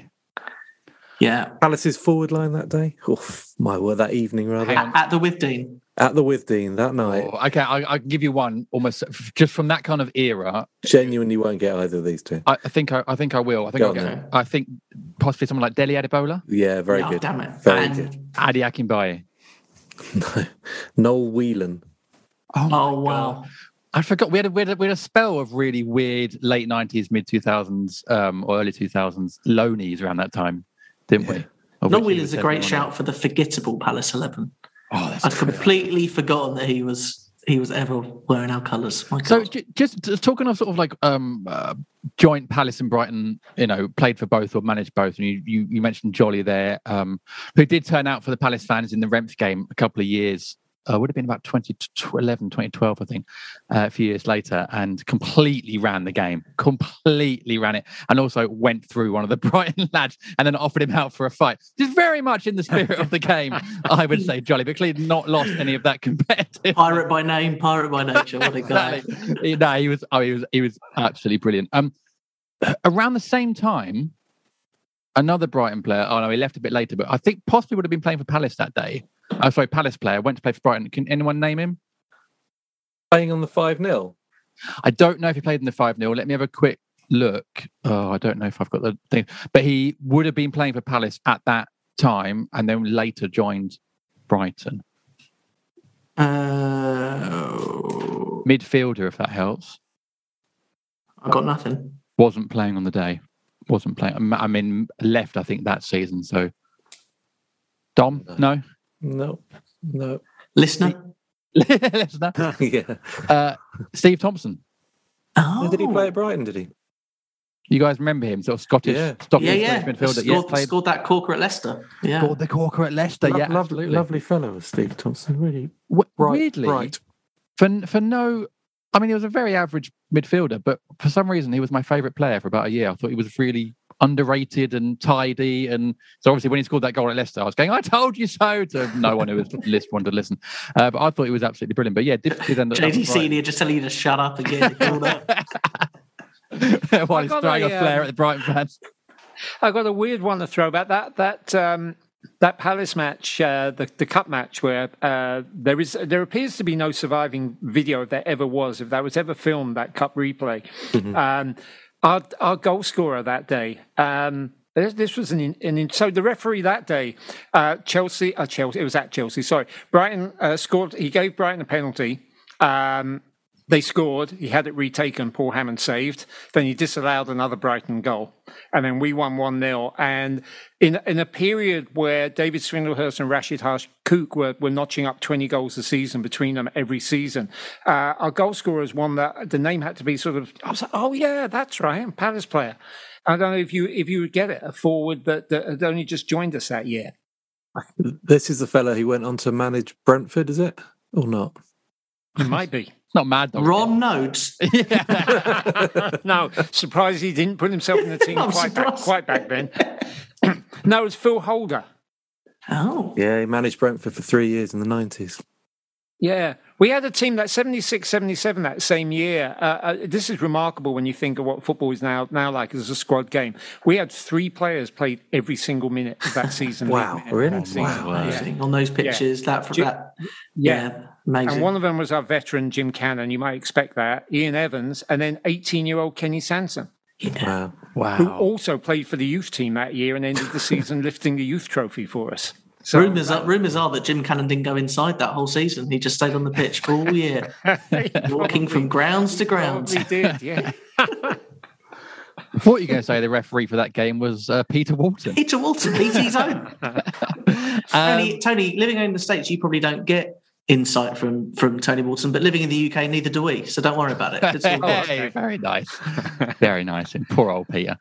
Yeah. Palace's forward line that day. Oh my word, that evening rather. At, at the Withdean. At the Withdean that night. Oh, okay, I, I can give you one almost just from that kind of era. Genuinely won't get either of these two. I, I think I, I think I will. I think Go I'll on get. then. I think possibly someone like Dele Adebola. Yeah, very Oh, good. damn it. Very And- good. Adi Akinbaye. No. Noel Whelan. Oh, my Oh, wow. God. I forgot we had, a, we, had a, we had a spell of really weird late nineties, mid two thousands, um, or early two thousands loanies around that time, didn't we? Of Noel which he Whelan's was a great definitely one shout for the forgettable Palace eleven. of- Oh, that's I'd true. completely forgotten that he was he was ever wearing our colours. My So God. j- just, just talking of sort of like um, uh, joint Palace and Brighton, you know, played for both or managed both, and you you, you mentioned Jolly there, um, who did turn out for the Palace fans in the Remps game a couple of years. Uh, would have been about twenty eleven, twenty twelve, I think, uh, a few years later, and completely ran the game, completely ran it, and also went through one of the Brighton lads and then offered him out for a fight. Just very much in the spirit of the game, I would say, Jolly, but clearly not lost any of that competitive. Pirate by name, pirate by nature. What a guy. Exactly. No, he was. Oh, he was. He was absolutely brilliant. Um, around the same time, another Brighton player. Oh no, he left a bit later, but I think possibly would have been playing for Palace that day. Oh, sorry, Palace player went to play for Brighton. Can anyone name him? Playing on the five nil. I don't know if he played in the five nil. Let me have a quick look. Oh, I don't know if I've got the thing, but he would have been playing for Palace at that time, and then later joined Brighton. Uh, Midfielder, if that helps. I've got nothing. Wasn't playing on the day. Wasn't playing. I mean, left I think that season. So, Dom, no. No, no. Listener? Listener. yeah. Uh, Steve Thompson. Oh. Did he play at Brighton? Did he? You guys remember him? Sort of Scottish, Yeah. Scottish Yeah, yeah. midfielder. Scored, Yes, played, scored that corker at Leicester. Yeah. scored the corker at Leicester. Lo- yeah, lovely, absolutely. lovely fellow, Steve Thompson. Really, W- right, weirdly, right. for for no, I mean, he was a very average midfielder, but for some reason, he was my favourite player for about a year. I thought he was really underrated and tidy, and so obviously when he scored that goal at Leicester, I was going, "I told you so!" to no one who was list wanted to listen. Uh, but I thought he was absolutely brilliant. But yeah, did, did end up J D right. Senior just telling you to shut up and get it called up. While he's got throwing a, a, flare um, at the Brighton fans. I got a weird one to throw about that that um, that Palace match, uh, the the cup match, where uh, there is there appears to be no surviving video if there ever was, if that was ever filmed, that cup replay. Mm-hmm. Um, our our goal scorer that day. Um, this, this was an, an so the referee that day, uh, Chelsea, uh, Chelsea, it was at Chelsea. Sorry, Brighton uh, scored. He gave Brighton a penalty. Um, They scored. He had it retaken. Paul Hammond saved. Then he disallowed another Brighton goal. And then we won one nil. And in in a period where David Swindlehurst and Rashid Harkouk were, were notching up twenty goals a season between them every season, uh, our goal scorer is one that the name had to be sort of, I was like, oh, yeah, that's right, I'm a Palace player. I don't know if you if you would get it, a forward that, that had only just joined us that year. This is the fella who went on to manage Brentford, is it? Or not? It might be. Not Mad Dog. Ron Notes. No, surprised he didn't put himself in the team I'm quite back, surprised. quite back then. No, it's Phil Holder. Oh. Yeah, he managed Brentford for three years in the nineties. Yeah, we had a team that seventy-six seventy-seven that same year. Uh, uh, this is remarkable when you think of what football is now now like as a squad game. We had three players played every single minute of that season. Wow, That really? season. Wow, Yeah. amazing. On those pitches, that, Jim- that, Yeah. yeah, amazing. And one of them was our veteran Jim Cannon. You might expect that. Ian Evans, and then eighteen-year-old Kenny Sanson, yeah. Wow. who Wow. also played for the youth team that year and ended the season lifting the youth trophy for us. So, Rumours are, rumours are that Jim Cannon didn't go inside that whole season. He just stayed on the pitch all year, walking from grounds to grounds. Probably did, yeah. What were you going to say? The referee for that game was uh, Peter Walton. Peter Walton, P T's own. Tony, Tony, living in the States, you probably don't get insight from, from Tony Walton, but living in the U K, neither do we. So don't worry about it. It's all good. Hey, very nice. Very nice. And poor old Peter.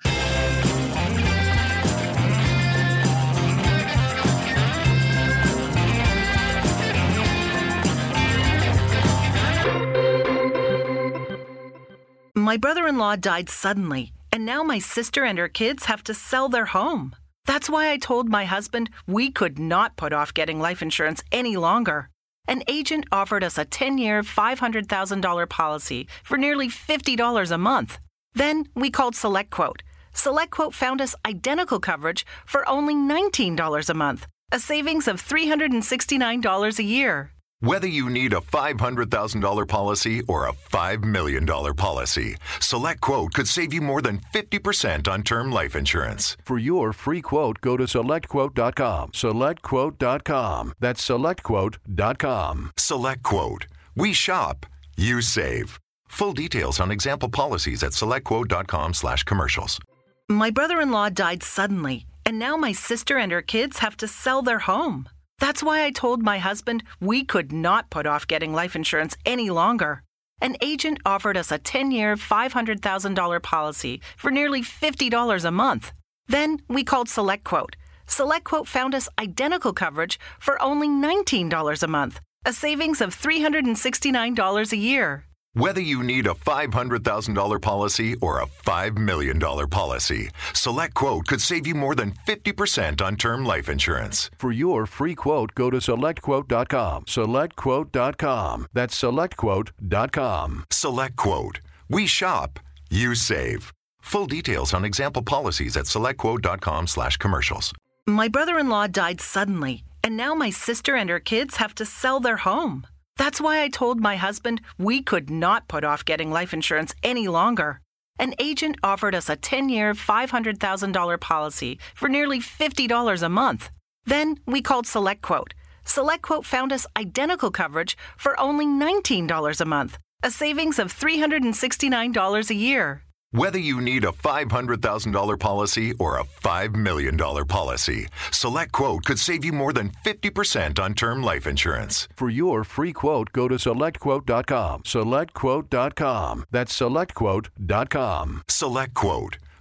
My brother-in-law died suddenly, and now my sister and her kids have to sell their home. That's why I told my husband we could not put off getting life insurance any longer. An agent offered us a ten-year, five hundred thousand dollars policy for nearly fifty dollars a month. Then we called SelectQuote. SelectQuote found us identical coverage for only nineteen dollars a month, a savings of three hundred sixty-nine dollars a year. Whether you need a five hundred thousand dollars policy or a five million dollars policy, SelectQuote could save you more than fifty percent on term life insurance. For your free quote, go to select quote dot com. select quote dot com. That's select quote dot com. SelectQuote. We shop, you save. Full details on example policies at select quote dot com slash commercials. My brother-in-law died suddenly, and now my sister and her kids have to sell their home. That's why I told my husband we could not put off getting life insurance any longer. An agent offered us a ten-year, five hundred thousand dollars policy for nearly fifty dollars a month. Then we called SelectQuote. SelectQuote found us identical coverage for only nineteen dollars a month, a savings of three hundred sixty-nine dollars a year. Whether you need a five hundred thousand dollars policy or a five million dollars policy, SelectQuote could save you more than fifty percent on term life insurance. For your free quote, go to select quote dot com. select quote dot com. That's select quote dot com. SelectQuote. We shop, you save. Full details on example policies at select quote dot com slash commercials. My brother-in-law died suddenly, and now my sister and her kids have to sell their home. That's why I told my husband we could not put off getting life insurance any longer. An agent offered us a ten-year, five hundred thousand dollars policy for nearly fifty dollars a month. Then we called SelectQuote. SelectQuote found us identical coverage for only nineteen dollars a month, a savings of three hundred sixty-nine dollars a year. Whether you need a five hundred thousand dollars policy or a five million dollars policy, SelectQuote could save you more than fifty percent on term life insurance. For your free quote, go to select quote dot com. select quote dot com. That's select quote dot com. SelectQuote.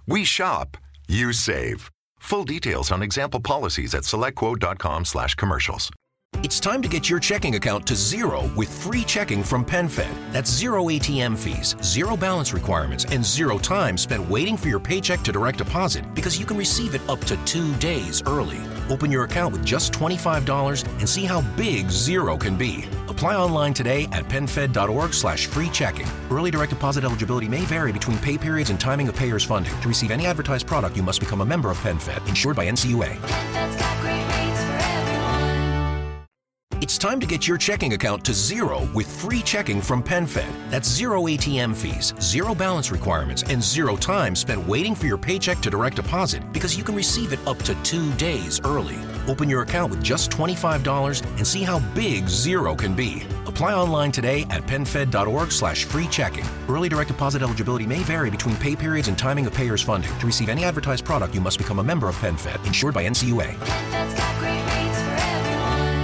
We shop, you save. Full details on example policies at selectquote.com slash commercials. It's time to get your checking account to zero with free checking from PenFed. That's zero A T M fees, zero balance requirements, and zero time spent waiting for your paycheck to direct deposit because you can receive it up to two days early. Open your account with just twenty-five dollars and see how big zero can be. Apply online today at penfed.org slash free checking. Early direct deposit eligibility may vary between pay periods and timing of payers' funding. To receive any advertised product, you must become a member of PenFed, insured by N C U A. PenFed's got great rates for everyone. It's time to get your checking account to zero with free checking from PenFed. That's zero A T M fees, zero balance requirements, and zero time spent waiting for your paycheck to direct deposit because you can receive it up to two days early. Open your account with just twenty-five dollars and see how big zero can be. Apply online today at penfed.org slash free checking. Early direct deposit eligibility may vary between pay periods and timing of payers' funding. To receive any advertised product, you must become a member of PenFed, insured by N C U A. PenFed's got great rates for everyone.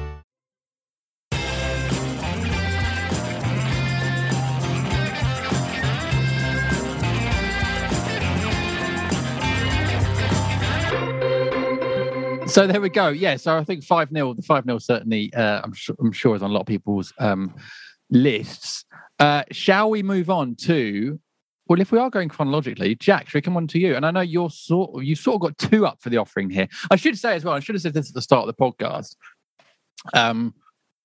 So there we go. Yeah, so I think five nil, the five nil certainly, uh, I'm, sure, I'm sure is on a lot of people's um, lists. Uh, shall we move on to, well, if we are going chronologically, Jack, should we come on to you? And I know you're sort of, you sort of got two up for the offering here. I should say as well, I should have said this at the start of the podcast. Um,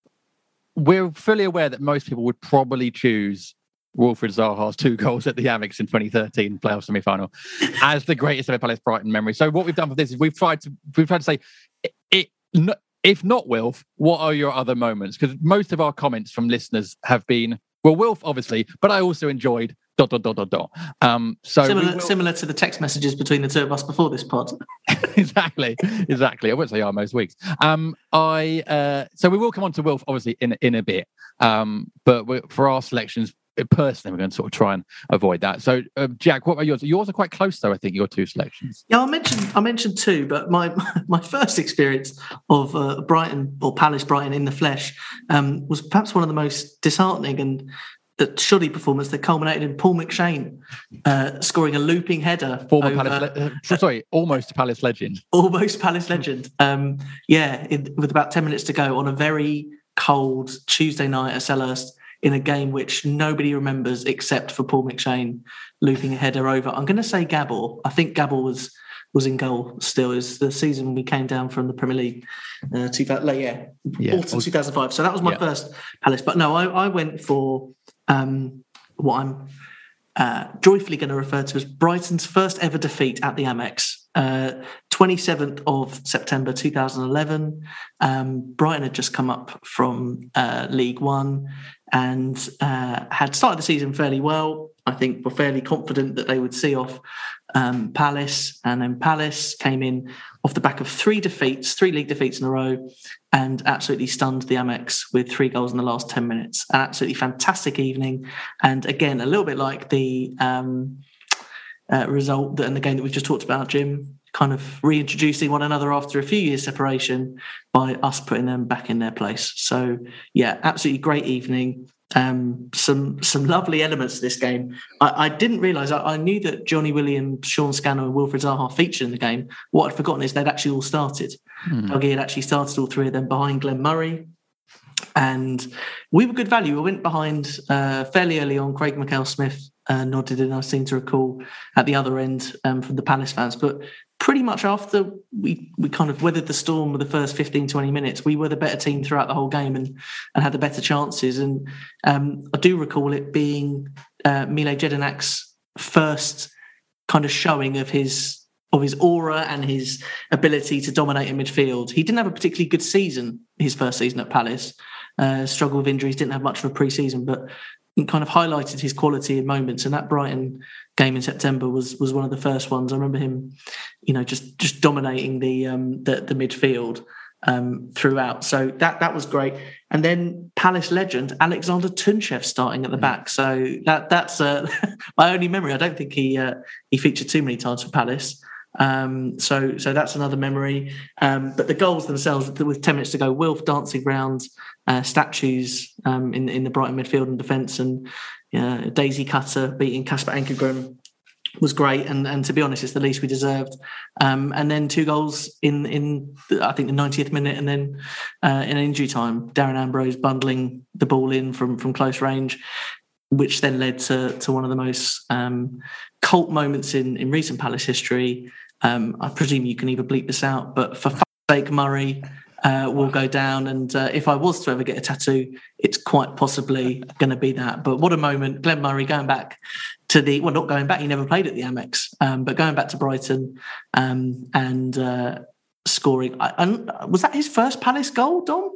we're fully aware that most people would probably choose Wilfried Zaha's two goals at the Amex in twenty thirteen playoff semi-final as the greatest ever Palace Brighton memory. So what we've done for this is we've tried to we've tried to say, it, it, if not Wilf, what are your other moments? Because most of our comments from listeners have been, well, Wilf obviously, but I also enjoyed dot dot dot dot dot. Um, so similar, will... similar to the text messages between the two of us before this pod. exactly, exactly. I wouldn't say are most weeks. Um, I uh, so we will come on to Wilf obviously in in a bit. Um, but we, for our selections. Personally, we're going to sort of try and avoid that. So, uh, Jack, what about yours? Yours are quite close, though. I think your two selections. Yeah, I mentioned I mentioned two, but my my first experience of uh, Brighton or Palace Brighton in the flesh um, was perhaps one of the most disheartening and the shoddy performance that culminated in Paul McShane uh, scoring a looping header. Former over, Palace, le- uh, sorry, almost Palace legend. Almost Palace legend. Um, yeah, in, with about ten minutes to go on a very cold Tuesday night at Selhurst, in a game which nobody remembers except for Paul McShane looping a header over. I'm going to say Gabor. I think Gabor was was in goal still. It was the season we came down from the Premier League, uh, two thousand, like, yeah, yeah, autumn two thousand five. So that was my yeah. first Palace. But no, I, I went for um, what I'm uh, joyfully going to refer to as Brighton's first ever defeat at the Amex. Uh, twenty-seventh of September two thousand eleven. Um, Brighton had just come up from uh, League One and uh, had started the season fairly well. I think were fairly confident that they would see off um, Palace, and then Palace came in off the back of three defeats, three league defeats in a row, and absolutely stunned the Amex with three goals in the last ten minutes. An absolutely fantastic evening, and again, a little bit like the um, uh, result that in the game that we've just talked about, Jim, kind of reintroducing one another after a few years separation by us putting them back in their place. So yeah, absolutely great evening. Um, some some lovely elements to this game. I, I didn't realise, I, I knew that Johnny Williams, Sean Scannell and Wilfried Zaha featured in the game. What I'd forgotten is they'd actually all started. Hmm. Dougie had actually started all three of them behind Glenn Murray. And we were good value. We went behind uh, fairly early on. Craig McHale-Smith uh, nodded in, I seem to recall, at the other end um, from the Palace fans. But pretty much after we, we kind of weathered the storm with the first fifteen, twenty minutes, we were the better team throughout the whole game and, and had the better chances. And um, I do recall it being uh, Mile Jedinak's first kind of showing of his of his aura and his ability to dominate in midfield. He didn't have a particularly good season, his first season at Palace. Uh, struggled with injuries, didn't have much of a pre-season, but kind of highlighted his quality in moments. And that Brighton game in September was was one of the first ones. I remember him, you know, just just dominating the um, the, the midfield um, throughout. So that that was great. And then Palace legend Alexander Tunchet starting at the back. So that that's uh, my only memory. I don't think he uh, he featured too many times for Palace. Um, so so that's another memory. Um, but the goals themselves, with ten minutes to go, Wilf dancing round uh, statues um, in in the Brighton midfield and defence, and uh, Daisy Cutter beating Kasper Ankergren was great, and and to be honest, it's the least we deserved. Um, and then two goals in in I think the ninetieth minute, and then uh, in injury time, Darren Ambrose bundling the ball in from from close range, which then led to to one of the most um, cult moments in in recent Palace history. Um, I presume you can either bleep this out, but for fuck's sake, Murray uh, will go down. And uh, if I was to ever get a tattoo, it's quite possibly going to be that. But what a moment. Glenn Murray going back to the, well, not going back, he never played at the Amex, um, but going back to Brighton um, and uh, scoring. I, and was that his first Palace goal, Dom?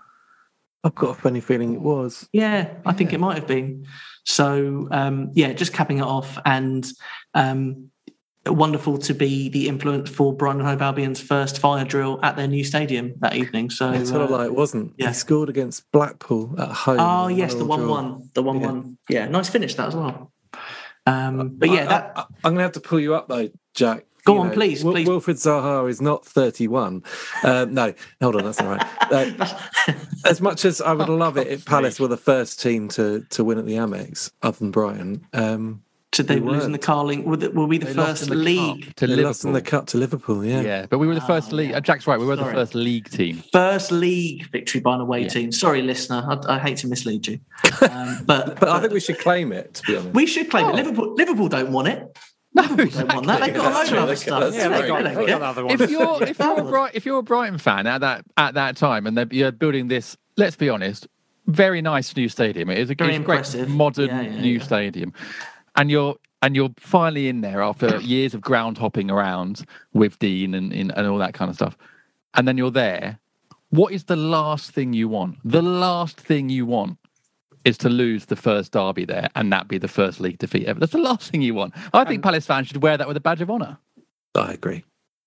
I've got a funny feeling it was. Yeah, I think it might have been. So, um, yeah, just capping it off, and um, wonderful to be the influence for Brighton and Hove Albion's first fire drill at their new stadium that evening. So It's sort of uh, like, wasn't yeah. He scored against Blackpool at home. Oh, yes, the one-all draw. one-one. The one-one. Yeah. yeah, nice finish that as well. Um, but yeah, I, that... I, I'm going to have to pull you up though, Jack. Go You on, know, please, Wil- please. Wilfred Zaha is not thirty-one. Um, no, hold on, that's not right. Uh, as much as I would love it if Palace were the first team to, to win at the Amex, other than Brighton, um, Did they we lose in weren't. the Carling? Were, the, were we the They lost first in the league? cup to They Liverpool. lost in the cup to Liverpool. Yeah, Yeah, but we were the first Ah, league. yeah. uh, Jack's right. We were Sorry. the first league team. First league victory by an away Yeah. team. Sorry, listener. I, I hate to mislead you. Um, but, but I think we should claim it. To be honest, we should claim Oh. it. Liverpool, Liverpool don't want it. No, Liverpool don't want that. They've got That's a true. load of other That's stuff. true. Yeah, they They got, don't they care. got other ones. if you're if you're a Bright, if you're a Brighton fan at that at that time, and they're, you're building this, let's be honest, very nice new stadium. It is a, Very it's a impressive. great modern Yeah, yeah, new yeah. stadium, and you're and you're finally in there after years of ground hopping around with Dean and, and and all that kind of stuff, and then you're there. What is the last thing you want? The last thing you want is to lose the first derby there and that be the first league defeat ever. That's the last thing you want. I think Palace fans should wear that with a badge of honour. I agree.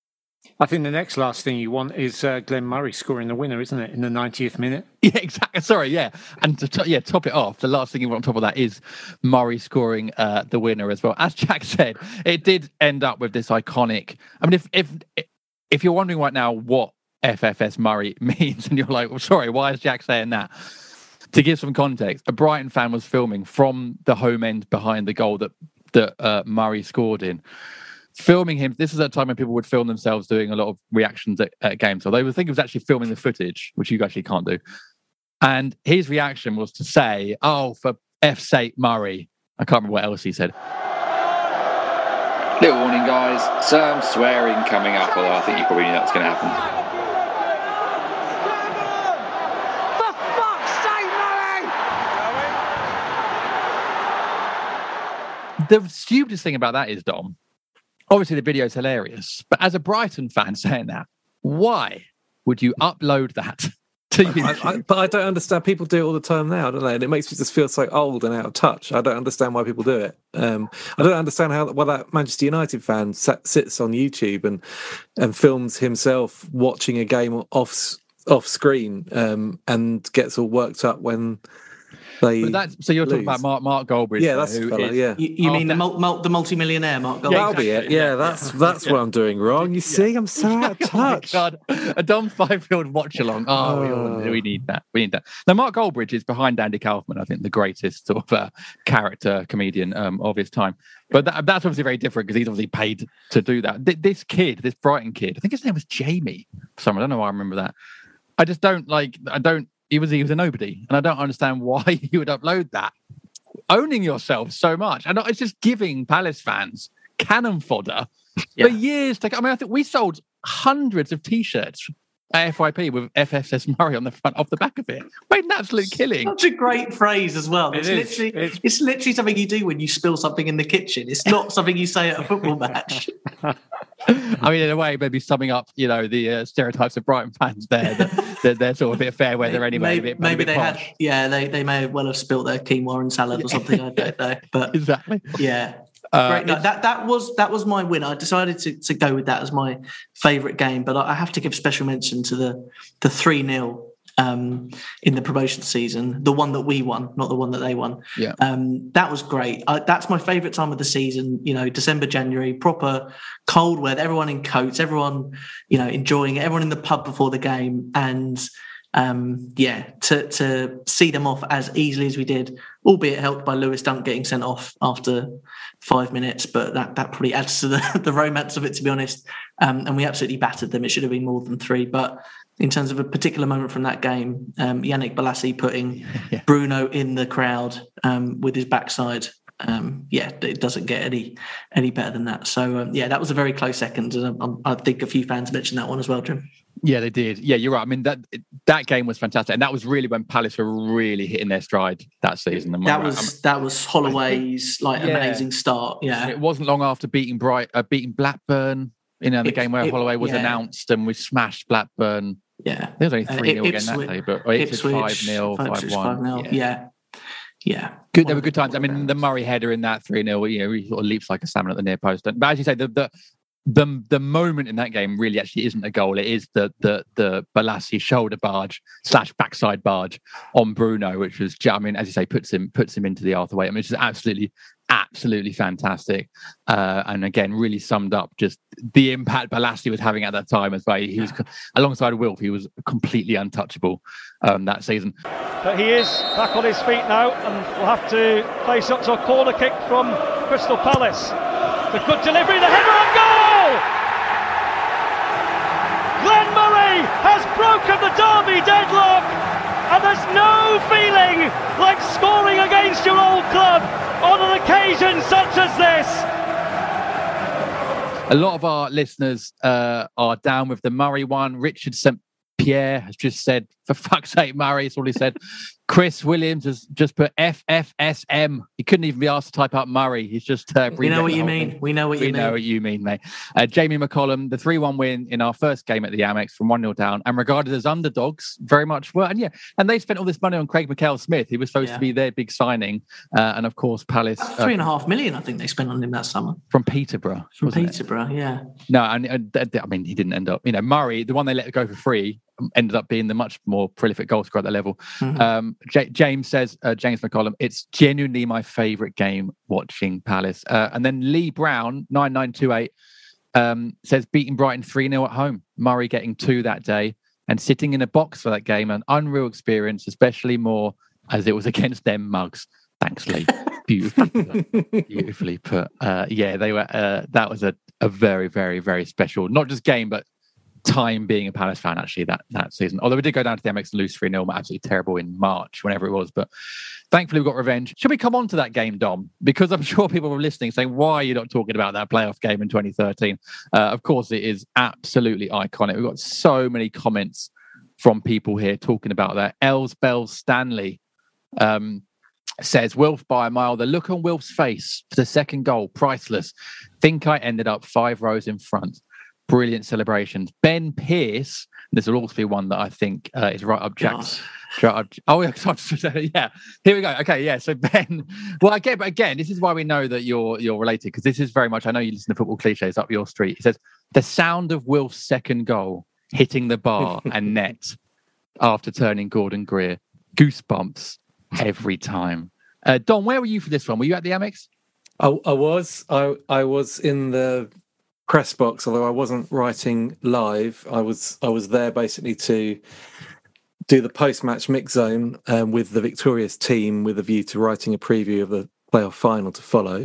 I think the next last thing you want is uh, Glenn Murray scoring the winner, isn't it, in the ninetieth minute? Yeah, exactly. Sorry, yeah. And to to- yeah, top it off, the last thing you want on top of that is Murray scoring uh, the winner as well. As Jack said, it did end up with this iconic. I mean, if if if you're wondering right now what F F S Murray means, and you're like, well, sorry, why is Jack saying that? To give some context, a Brighton fan was filming from the home end behind the goal that that uh, Murray scored in. Filming him, this is a time when people would film themselves doing a lot of reactions at, at games. So they would think it was actually filming the footage, which you actually can't do. And his reaction was to say, "Oh, for F's sake, Murray." I can't remember what else he said. Little warning, guys. Some swearing coming up, although I think you probably knew that was going to happen. The stupidest thing about that is, Dom, obviously the video is hilarious, but as a Brighton fan saying that, why would you upload that to YouTube? I, I, but I don't understand. People do it all the time now, don't they? And it makes me just feel so old and out of touch. I don't understand why people do it. Um, I don't understand how why that Manchester United fan sat, sits on YouTube and and films himself watching a game off off screen um, and gets all worked up when they. But that's, so you're talking lose. about Mark Mark Goldbridge. Yeah, there, that's the who fella, is- yeah. You, you mean the, After- mul- mul- the multi-millionaire Mark Gold? That'll be it. Yeah, that's that's what I'm doing wrong. You see, I'm so out of Oh my touch. God, a Dom Fifield watch along. Oh, we, all, Oh. we need that. We need that. Now, Mark Goldbridge is behind Andy Kaufman, I think the greatest sort of uh, character comedian um, of his time. But that, that's obviously very different because he's obviously paid to do that. Th- this kid, this Brighton kid, I think his name was Jamie. For some, I don't know why I remember that. I just don't like. I don't. He was he was a nobody, and I don't understand why you would upload that. Owning yourself so much, and it's just giving Palace fans cannon fodder Yeah. for years to come. I mean, I think we sold hundreds of T-shirts at F Y P with F F S Murray on the front, off the back of it. Made an absolute killing. Such a great phrase as well. It It's is. literally It's- it's... literally something you do when you spill something in the kitchen. It's not something you say at a football match. I mean, in a way, maybe summing up, you know, the uh, stereotypes of Brighton fans there. That, that they're sort of a bit fair weather anyway. maybe a bit, a maybe bit they posh. had, yeah, they, they may well have spilt their quinoa and salad or something. I don't know, but Exactly. yeah. Uh, Great. No, it's- that that was that was my win. I decided to, to go with that as my favourite game, but I have to give special mention to the the three nil um, in the promotion season, the one that we won, not the one that they won. Yeah. Um, that was great. I, that's my favourite time of the season. You know, December, January, proper cold weather, everyone in coats, everyone you know enjoying it, everyone in the pub before the game, and um, yeah, to to see them off as easily as we did, albeit helped by Lewis Dunk getting sent off after five minutes, but that, that probably adds to the, the romance of it, to be honest. Um, and we absolutely battered them. It should have been more than three. But in terms of a particular moment from that game, um, Yannick Bolasie putting yeah. Bruno in the crowd um, with his backside, um, yeah, it doesn't get any any better than that. So, um, yeah, that was a very close second. And I, I think a few fans mentioned that one as well, Jim. Yeah, they did. Yeah, you're right. I mean, that that game was fantastic, and that was really when Palace were really hitting their stride that season. That right? was I mean, that was Holloway's like yeah. amazing start. Yeah, it wasn't long after beating Bright, uh, beating Blackburn. You know, the it, game where it, Holloway was yeah. announced, and we smashed Blackburn. Yeah, there was only three nil again that day, but or Ipswich five nil, five one. Yeah, yeah. Good. There were good times. I mean, the Murray header in that three nil, you know, he sort of leaps like a salmon at the near post. But as you say, the the the the moment in that game really actually isn't a goal. It is the the the Bolasie shoulder barge slash backside barge on Bruno, which was, I mean, as you say, puts him puts him into the Arthur way. I mean, it's just absolutely absolutely fantastic, uh, and again, really summed up just the impact Bolasie was having at that time as well. He was alongside Wilf. He was completely untouchable um, that season. But he is back on his feet now, and will have to face up to a corner kick from Crystal Palace. The good delivery, the header and goal! Glenn Murray has broken the derby deadlock, and there's no feeling like scoring against your old club on an occasion such as this. A lot of our listeners uh, are down with the Murray one. Richard Saint Pierre has just said, for fuck's sake, Murray, that's all he said. Chris Williams has just put F F S M. He couldn't even be asked to type out Murray. He's just... Uh, we know what you mean. Thing. We know what you we mean. We know what you mean, mate. Uh, Jamie McCollum, the three one win in our first game at the Amex from one nil down and regarded as underdogs very much were. And yeah, and they spent all this money on Craig McHale-Smith. He was supposed yeah. to be their big signing. Uh, and of course, Palace... Uh, three and a half million, I think they spent on him that summer. From Peterborough. From Peterborough, it? yeah. No, and uh, I mean, he didn't end up... You know, Murray, the one they let go for free, ended up being the much more prolific goal scorer at that level. Mm-hmm. Um, J- James says, uh, James McCollum, it's genuinely my favourite game watching Palace. Uh, and then Lee Brown, nine nine two eight, um, says beating Brighton three nil at home. Murray getting two that day and sitting in a box for that game. An unreal experience, especially more as it was against them mugs. Thanks, Lee. Beautifully put. Beautifully put. Uh, yeah, they were. Uh, that was a, a very, very, very special, not just game, but time being a Palace fan actually that that season. Although we did go down to the Amex and lose three nil, absolutely terrible in March, whenever it was. But thankfully we got revenge. Should we come on to that game, Dom? Because I'm sure people were listening saying, why are you not talking about that playoff game in twenty thirteen? Uh, of course, it is absolutely iconic. We've got so many comments from people here talking about that. Els Bells Stanley um, says, Wilf by a mile. The look on Wilf's face for the second goal, priceless. Think I ended up five rows in front. Brilliant celebrations. Ben Pearce, this will also be one that I think uh, is right up Jack's. Right, oh, yeah. Here we go. Okay, yeah. So Ben, well, again, but again, this is why we know that you're you're related, because this is very much. I know you listen to football cliches up your street. He says the sound of Wilf's second goal hitting the bar and net after turning Gordon Greer. Goosebumps every time. Uh, Don, where were you for this one? Were you at the Amex? I, I was. I I was in the press box, although I wasn't writing live. I was I was there basically to do the post-match mix zone um, with the victorious team, with a view to writing a preview of the playoff final to follow.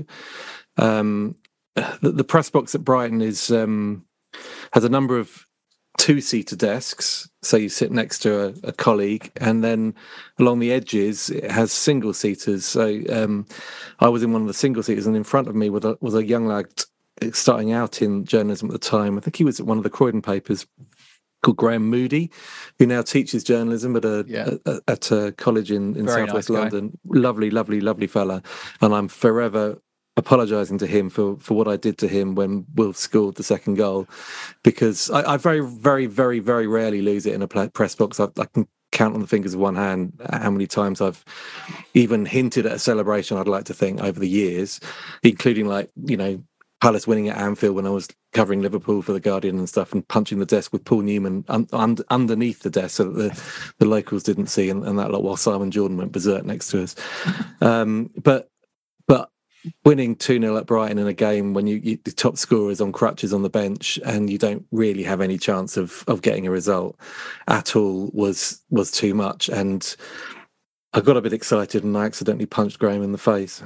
Um, the, the press box at Brighton is um, has a number of two-seater desks, so you sit next to a, a colleague, and then along the edges it has single seaters. So um, I was in one of the single seaters, and in front of me was a, was a young lad starting out in journalism at the time. I think he was at one of the Croydon papers, called Graham Moody, who now teaches journalism at a, yeah. a at a college in, in southwest nice London. Lovely, lovely, lovely fella. And I'm forever apologising to him for, for what I did to him when Wilf scored the second goal, because I, I very, very, very, very rarely lose it in a press box. I, I can count on the fingers of one hand how many times I've even hinted at a celebration, I'd like to think, over the years, including, like, you know, Palace winning at Anfield when I was covering Liverpool for The Guardian and stuff, and punching the desk with Paul Newman un- un- underneath the desk so that the, the locals didn't see, and, and that lot, while Simon Jordan went berserk next to us. Um, but but winning two nil at Brighton in a game when you, you the top scorer is on crutches on the bench and you don't really have any chance of of getting a result at all was was too much. And I got a bit excited and I accidentally punched Graham in the face.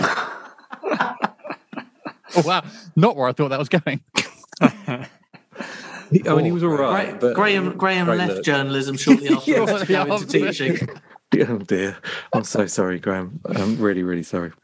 Oh, wow. Not where I thought that was going. He, I mean, he was all right. Gra- but Graham Graham great left look. journalism shortly after Yeah, to go into teaching. Oh dear, I'm so sorry, Graham. I'm really, really sorry.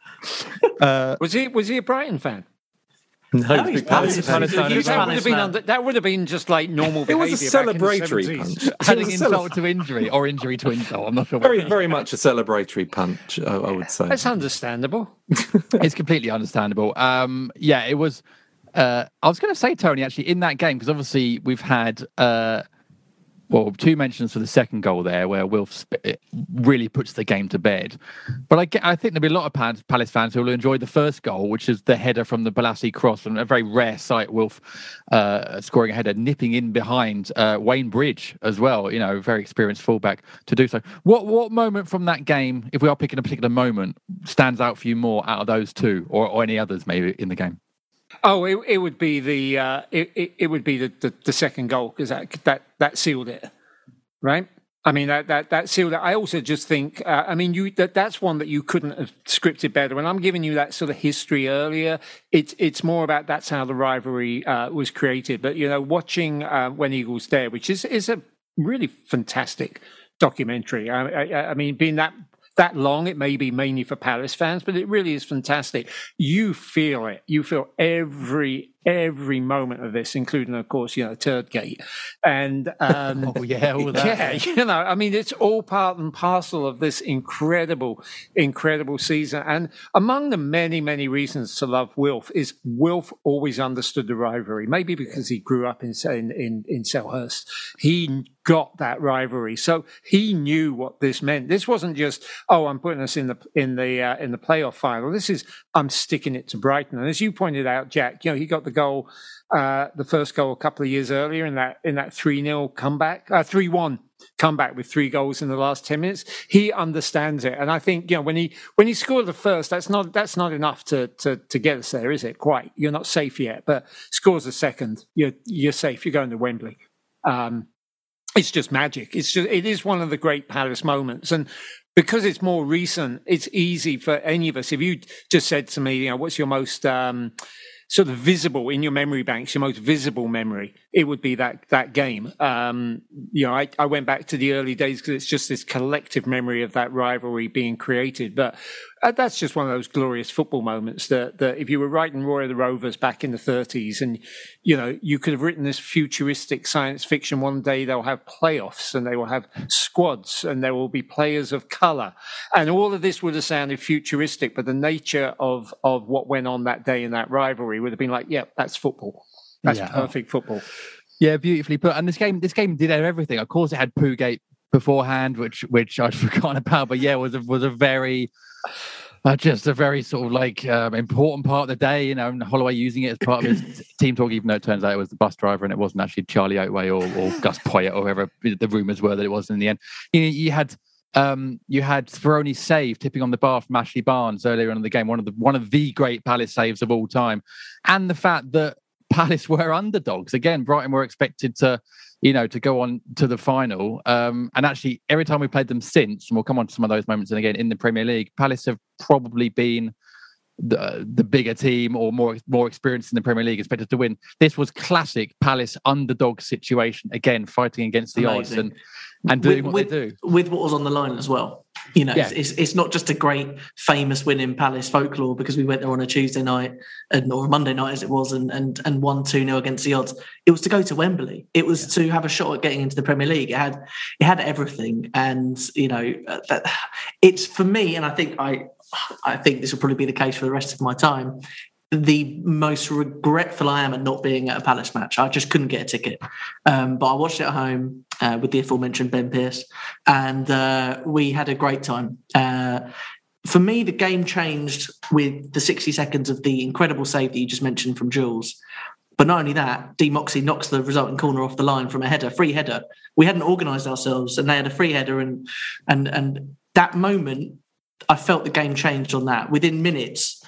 Uh, was he was he a Brighton fan? No, No, he's he's big Palace Palace fan. fan. Because He's that would Palace have been fan. under, that would have been just like normal It behaviour. was a back in the celebratory seventies. punch. Adding It was a cele- insult to injury or injury to insult. I'm not sure. very, very much a celebratory punch, I, I would say. That's understandable. It's completely understandable. Um, yeah, it was. Uh, I was going to say, Tony, actually, in that game, because obviously we've had uh, well two mentions for the second goal there, where Wilf sp- really puts the game to bed. But I, get, I think there'll be a lot of Palace, Palace fans who will enjoy the first goal, which is the header from the Balassi cross, and a very rare sight. Wilf uh, scoring a header, nipping in behind uh, Wayne Bridge as well. You know, very experienced fullback to do so. What what moment from that game, if we are picking a particular moment, stands out for you more out of those two, or, or any others maybe in the game? Oh, it, it would be the uh, it, it, it would be the, the, the second goal because that that that sealed it, right? I mean that that that sealed it. I also just think, uh, I mean, you that that's one that you couldn't have scripted better. When I'm giving you that sort of history earlier, it's it's more about that's how the rivalry uh, was created. But you know, watching uh, When Eagles Dare, which is is a really fantastic documentary. I, I, I mean, being that. that long, it may be mainly for Palace fans, but it really is fantastic. You feel it. You feel every every moment of this, including, of course, you know, Turdgate. And um, oh yeah, all that. yeah, you know, I mean, it's all part and parcel of this incredible, incredible season. And among the many, many reasons to love Wilf is Wilf always understood the rivalry. Maybe because he grew up in in in, in Selhurst, he got that rivalry, so he knew what this meant. This wasn't just, oh, I'm putting us in the in the uh, in the playoff final. This is, I'm sticking it to Brighton. And as you pointed out, Jack, you know, he got the goal, uh, the first goal a couple of years earlier in that in that three nil comeback, uh, three one comeback with three goals in the last ten minutes. He understands it, and I think, you know, when he when he scored the first, that's not that's not enough to to to get us there, is it? Quite, you're not safe yet, but scores a second, you're you're safe. You're going to Wembley. Um, It's just magic. It's just, it is one of the great Palace moments. And because it's more recent, it's easy for any of us. If you just said to me, you know, what's your most um, sort of visible in your memory banks, your most visible memory, it would be that that game. Um, you know, I, I went back to the early days because it's just this collective memory of that rivalry being created. But uh, that's just one of those glorious football moments that, that if you were writing Roy of the Rovers back in the thirties and, you know, you could have written this futuristic science fiction, one day they'll have playoffs and they will have squads and there will be players of colour. And all of this would have sounded futuristic, but the nature of, of what went on that day in that rivalry would have been like, yeah, that's football. That's Yeah. perfect football. Yeah, beautifully put. And this game, this game did everything. Of course, it had Poogate beforehand, which which I'd forgotten about. But yeah, it was a, was a very, uh, just a very sort of like um, important part of the day. You know, and Holloway using it as part of his team talk, even though it turns out it was the bus driver and it wasn't actually Charlie Oatway or, or Gus Poyet or whoever the rumours were that it was in the end. You, you had. Um, you had Speroni's save tipping on the bar from Ashley Barnes earlier on in the game, one of the one of the great Palace saves of all time, and the fact that Palace were underdogs again. Brighton were expected to, you know, to go on to the final, um, and actually every time we played them since, and we'll come on to some of those moments, and again in the Premier League, Palace have probably been the the bigger team or more more experienced in the Premier League, expected to win. This was classic Palace underdog situation again, fighting against the Amazing. odds and and doing with, what with, they do with what was on the line as well. You know, Yeah. it's, it's not just a great famous win in Palace folklore because we went there on a Tuesday night and, or a Monday night as it was and and and won two nil against the odds. It was to go to Wembley. It was to have a shot at getting into the Premier League. It had it had everything, and you know, uh, that, it's for me. And I think I I think this will probably be the case for the rest of my time. The most regretful I am at not being at a Palace match. I just couldn't get a ticket. Um, but I watched it at home uh, with the aforementioned Ben Pearce, and uh, we had a great time. Uh, for me, the game changed with the sixty seconds of the incredible save that you just mentioned from Jules. But not only that, D Moxey knocks the resulting corner off the line from a header, free header. We hadn't organised ourselves, and they had a free header, and and and that moment, I felt the game changed on that. Within minutes,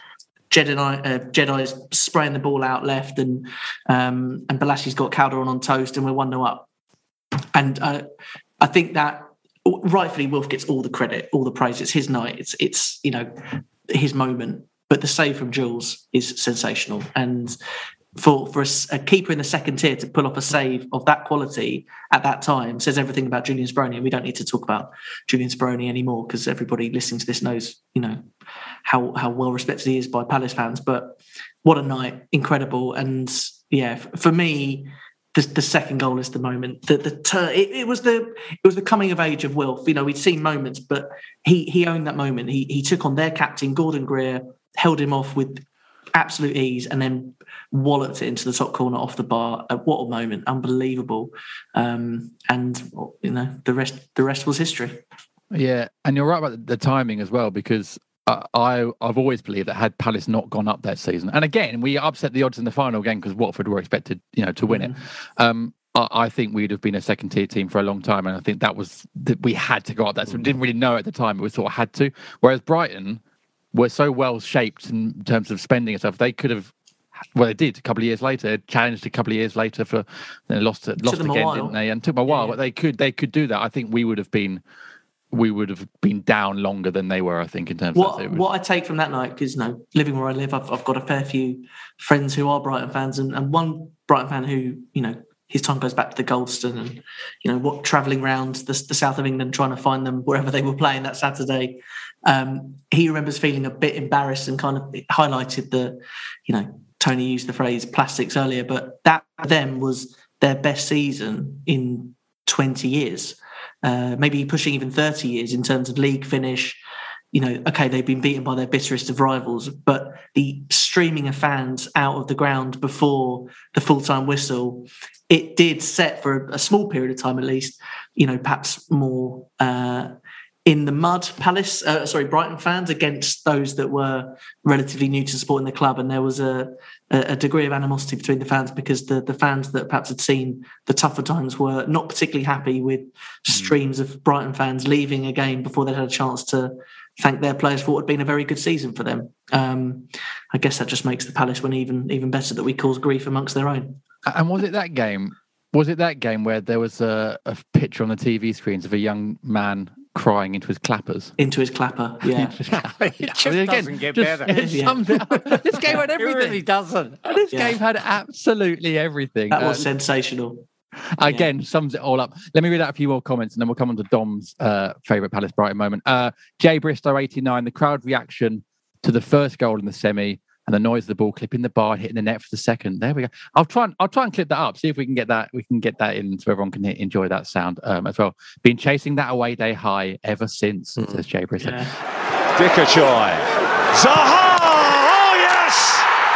Jedi, uh, Jedi's spraying the ball out left, and um, and Bolasie got Calderon on toast, and we're one nil up. And uh, I think that rightfully Wilf gets all the credit, all the praise. It's his night. It's it's you know his moment. But the save from Jules is sensational, and for for a, a keeper in the second tier to pull off a save of that quality at that time says everything about Julian Speroni. And we don't need to talk about Julian Speroni anymore because everybody listening to this knows, you know, how how well respected he is by Palace fans. But what a night, incredible. And yeah, for me, the, the second goal is the moment. The the turn. It, it was the it was the coming of age of Wilf. You know, we'd seen moments, but he he owned that moment. He he took on their captain Gordon Greer, held him off with absolute ease, and then walloped it into the top corner off the bar. Uh, what a moment, unbelievable. Um, and you know, the rest the rest was history. Yeah, and you're right about the timing as well, because uh, I I've always believed that had Palace not gone up that season, and again we upset the odds in the final game because Watford were expected, you know, to win mm-hmm. it. Um, I, I think we'd have been a second tier team for a long time, and I think that was that we had to go up that. So we didn't really know at the time, but we sort of had to. Whereas Brighton were so well shaped in terms of spending and stuff, they could have. Well, they did a couple of years later. Challenged a couple of years later for they lost lost again, didn't they? And took them a while, yeah. But they could they could do that. I think we would have been we would have been down longer than they were. I think in terms what, of that. Was... what I take from that night, because you know, living where I live, I've I've got a fair few friends who are Brighton fans, and, and one Brighton fan who you know his time goes back to the Goldstone, and you know what travelling around the, the south of England trying to find them wherever they were playing that Saturday. Um, he remembers feeling a bit embarrassed and kind of highlighted the, you know. Tony used the phrase plastics earlier, but that for them was their best season in twenty years, uh, maybe pushing even thirty years in terms of league finish. You know, okay, they've been beaten by their bitterest of rivals, but the streaming of fans out of the ground before the full-time whistle, it did set for a, a small period of time at least, you know, perhaps more... Uh, in the mud, Palace, uh, sorry, Brighton fans against those that were relatively new to supporting the club. And there was a, a degree of animosity between the fans because the, the fans that perhaps had seen the tougher times were not particularly happy with streams of Brighton fans leaving a game before they'd had a chance to thank their players for what had been a very good season for them. Um, I guess that just makes the Palace one even, even better that we cause grief amongst their own. And was it that game? Was it that game where there was a, a picture on the T V screens of a young man crying into his clappers? Into his clapper, yeah. It just I mean, again, doesn't get just, better. Yeah. This game had everything. It really doesn't. And this Yeah. game had absolutely everything. That was Uh, sensational. Again, Yeah. sums it all up. Let me read out a few more comments and then we'll come on to Dom's uh, favourite Palace Brighton moment. Uh, Jay Bristow, eighty-nine, the crowd reaction to the first goal in the semi and the noise of the ball clipping the bar and hitting the net for the second. There we go. I'll try and I'll try and clip that up. See if we can get that. We can get that in so everyone can hit, enjoy that sound um, as well. Been chasing that away day high ever since, mm. says Jay Bristow. Yeah. Dikachoy. Zaha! Oh yes!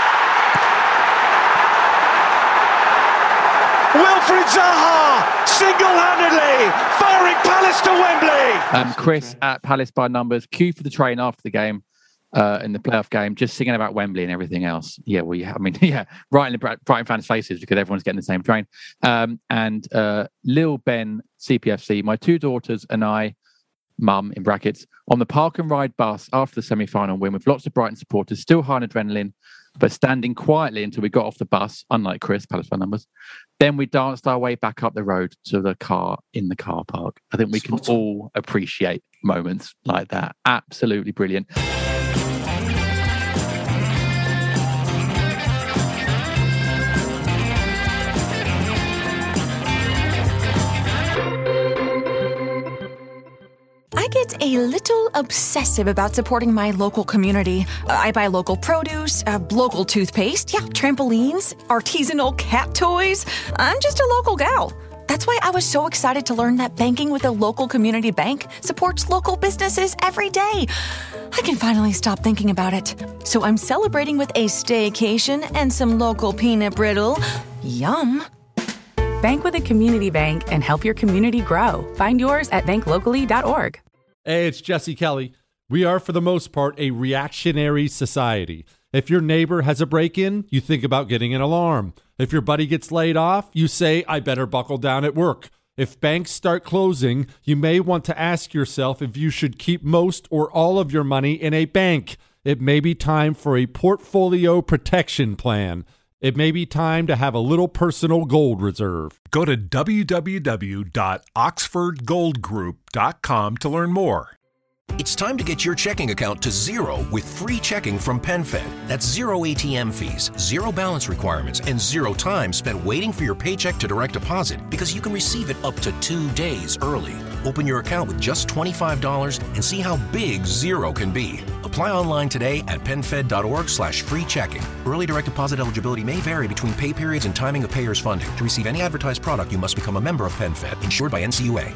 Wilfried Zaha single-handedly firing Palace to Wembley. Um, Chris at Palace by Numbers. Queue for the train after the game. Uh, in the playoff game, just singing about Wembley and everything else. Yeah, well, yeah, I mean, yeah, right in the Brighton fans' faces because everyone's getting the same train. Um, and uh, Lil Ben, C P F C, my two daughters and I, mum in brackets, on the park and ride bus after the semi-final win with lots of Brighton supporters, still high on adrenaline, but standing quietly until we got off the bus, unlike Chris, Palace by Numbers. Then we danced our way back up the road to the car in the car park. I think we can all appreciate moments like that. Absolutely brilliant. I get a little obsessive about supporting my local community. I buy local produce, uh, local toothpaste, yeah, trampolines, artisanal cat toys. I'm just a local gal. That's why I was so excited to learn that banking with a local community bank supports local businesses every day. I can finally stop thinking about it. So I'm celebrating with a staycation and some local peanut brittle. Yum. Bank with a community bank and help your community grow. Find yours at bank locally dot org. Hey, it's Jesse Kelly. We are, for the most part, a reactionary society. If your neighbor has a break-in, you think about getting an alarm. If your buddy gets laid off, you say, I better buckle down at work. If banks start closing, you may want to ask yourself if you should keep most or all of your money in a bank. It may be time for a portfolio protection plan. It may be time to have a little personal gold reserve. Go to w w w dot oxford gold group dot com to learn more. It's time to get your checking account to zero with free checking from PenFed. That's zero A T M fees, zero balance requirements, and zero time spent waiting for your paycheck to direct deposit because you can receive it up to two days early. Open your account with just twenty-five dollars and see how big zero can be. Apply online today at penfed.org slash free checking. Early direct deposit eligibility may vary between pay periods and timing of payers' funding. To receive any advertised product, you must become a member of PenFed, insured by N C U A.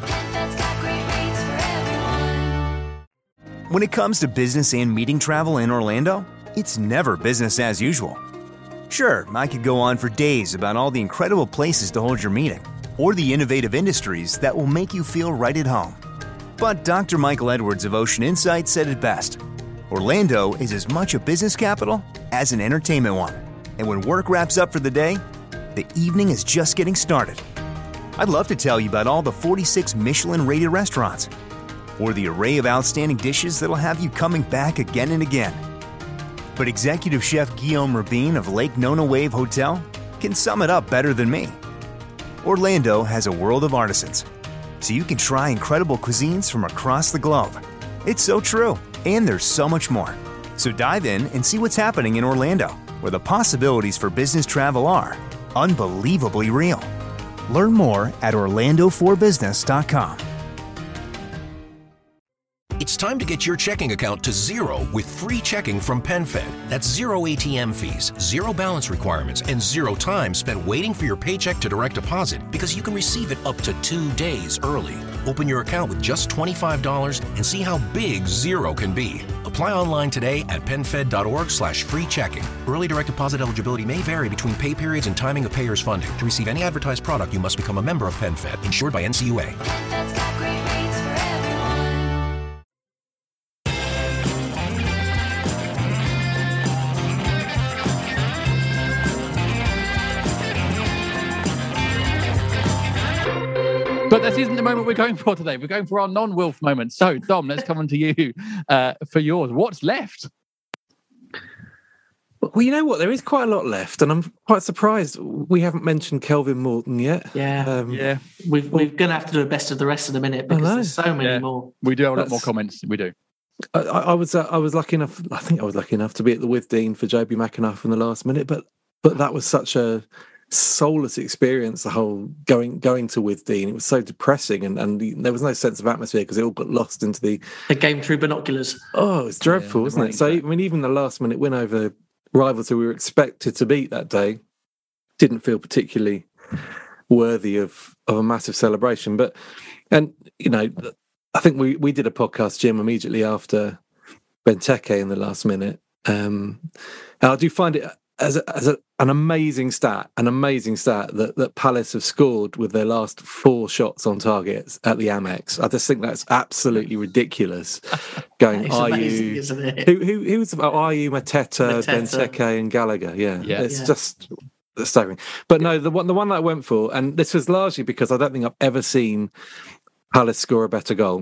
When it comes to business and meeting travel in Orlando, it's never business as usual. Sure, I could go on for days about all the incredible places to hold your meeting, or the innovative industries that will make you feel right at home. But Doctor Michael Edwards of Ocean Insight said it best. Orlando is as much a business capital as an entertainment one. And when work wraps up for the day, the evening is just getting started. I'd love to tell you about all the forty-six Michelin-rated restaurants, or the array of outstanding dishes that'll have you coming back again and again. But Executive Chef Guillaume Rabin of Lake Nona Wave Hotel can sum it up better than me. Orlando has a world of artisans, so you can try incredible cuisines from across the globe. It's so true, and there's so much more. So dive in and see what's happening in Orlando, where the possibilities for business travel are unbelievably real. Learn more at orlando for business dot com. It's time to get your checking account to zero with free checking from PenFed. That's zero A T M fees, zero balance requirements, and zero time spent waiting for your paycheck to direct deposit because you can receive it up to two days early. Open your account with just twenty-five dollars and see how big zero can be. Apply online today at penfed.org slash free checking. Early direct deposit eligibility may vary between pay periods and timing of payers' funding. To receive any advertised product, you must become a member of PenFed, insured by N C U A. That's got great rates for everyone. But this isn't the moment we're going for today. We're going for our non-Wilf moment. So, Dom, let's come on to you uh, for yours. What's left? Well, you know what? There is quite a lot left, and I'm quite surprised we haven't mentioned Kelvin Morton yet. Yeah, um, yeah. We've, we're going to have to do the best of the rest in a minute because there's so many Yeah. more. We do have a lot That's- more comments. We do. I, I was uh, I was lucky enough. I think I was lucky enough to be at the with Dean for Joby McAnuff in the last minute, but but that was such a soulless experience. The whole going going to with Dean, it was so depressing, and, and there was no sense of atmosphere because it all got lost into the the game through binoculars. Oh, it's dreadful, Yeah, wasn't it? So I mean, even the last minute win over rivals who we were expected to beat that day didn't feel particularly worthy of of a massive celebration. But and you know. I think we, we did a podcast, Jim, immediately after Benteke in the last minute. Um, and I do find it as, a, as a, an amazing stat, an amazing stat that, that Palace have scored with their last four shots on targets at the Amex. I just think that's absolutely ridiculous. Going, are amazing, you? isn't it? Who, who, who was? Oh, are you Mateta, Mateta. Benteke, and Gallagher? Yeah, Yeah. it's Yeah. just staggering. But no, the one the one that I went for, and this was largely because I don't think I've ever seen Palace score a better goal,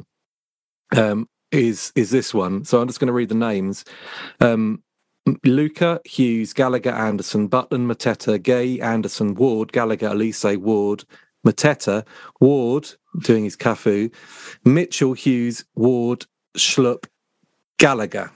um, is is this one. So I'm just going to read the names. Um, Luca, Hughes, Gallagher, Anderson, Butland, Mateta, Gay, Anderson, Ward, Gallagher, Elise, Ward, Mateta, Ward, doing his Cafu, Mitchell, Hughes, Ward, Schlupp, Gallagher.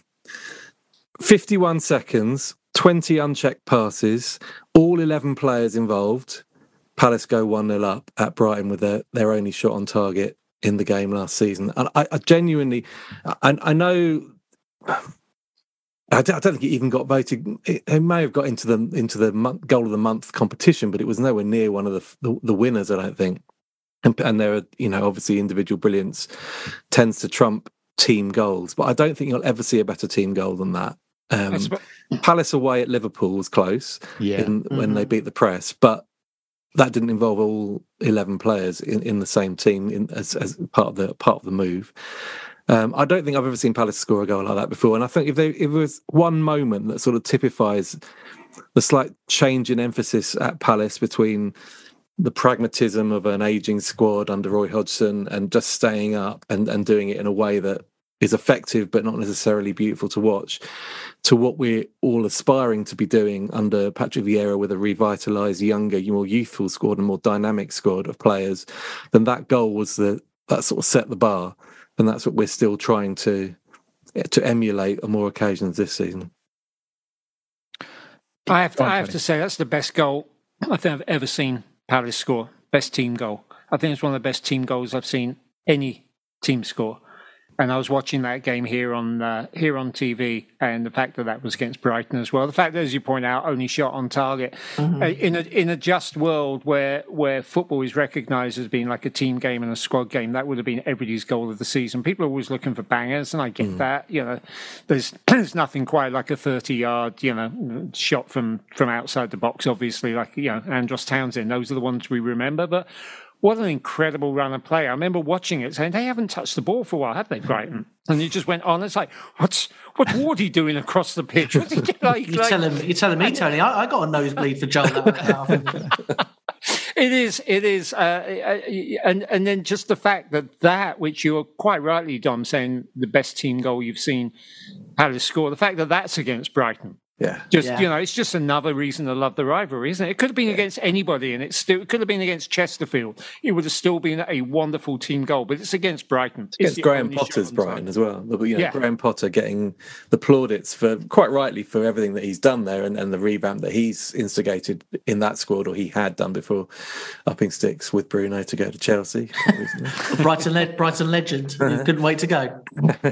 fifty-one seconds, twenty unchecked passes, all eleven players involved. Palace go one nil up at Brighton with their, their only shot on target in the game last season. And I, I genuinely, I, I know, I don't, I don't think it even got voted. It, it may have got into the into the month, goal of the month competition, but it was nowhere near one of the the, the winners, I don't think. And, and there are, you know, obviously individual brilliance tends to trump team goals, but I don't think you'll ever see a better team goal than that. Um, Palace away at Liverpool was close Yeah. in, when Mm-hmm. they beat the Press, but that didn't involve all eleven players in, in the same team in, as, as part of the part of the move. Um, I don't think I've ever seen Palace score a goal like that before. And I think if there if there was one moment that sort of typifies the slight change in emphasis at Palace between the pragmatism of an ageing squad under Roy Hodgson and just staying up and, and doing it in a way that is effective but not necessarily beautiful to watch, to what we're all aspiring to be doing under Patrick Vieira with a revitalised, younger, more youthful squad and more dynamic squad of players, then that goal was the that sort of set the bar, and that's what we're still trying to to emulate on more occasions this season. I have to, I have to say that's the best goal I think I've ever seen Palace score. Best team goal. I think it's one of the best team goals I've seen any team score. And I was watching that game here on uh, here on T V, and the fact that that was against Brighton as well. The fact that, as you point out, only shot on target. Mm-hmm. Uh, in a in a just world where where football is recognised as being like a team game and a squad game, that would have been everybody's goal of the season. People are always looking for bangers, and I get mm. that. You know, there's there's nothing quite like a thirty yard you know shot from from outside the box. Obviously, like you know Andros Townsend. Those are the ones we remember, but. What an incredible run of play. I remember watching it saying, they haven't touched the ball for a while, have they, Brighton? And you just went on. It's like, what's what's Wardy doing across the pitch? What's he, like, you're, like, telling, you're telling me, Tony, I, I got a nosebleed for Joel. That It is, it is. Uh, and, and then just the fact that that, which you're quite rightly, Dom, saying the best team goal you've seen Palace score, the fact that that's against Brighton. Yeah. Just, yeah. you know, it's just another reason to love the rivalry, isn't it? It could have been yeah. against anybody, and it still it could have been against Chesterfield. It would have still been a wonderful team goal, but it's against Brighton. It's against Graham Potter's Brighton as well. You know, yeah. Graham Potter getting the plaudits for, quite rightly, for everything that he's done there and, and the revamp that he's instigated in that squad, or he had done before upping sticks with Bruno to go to Chelsea. Brighton, le- Brighton legend. You couldn't wait to go.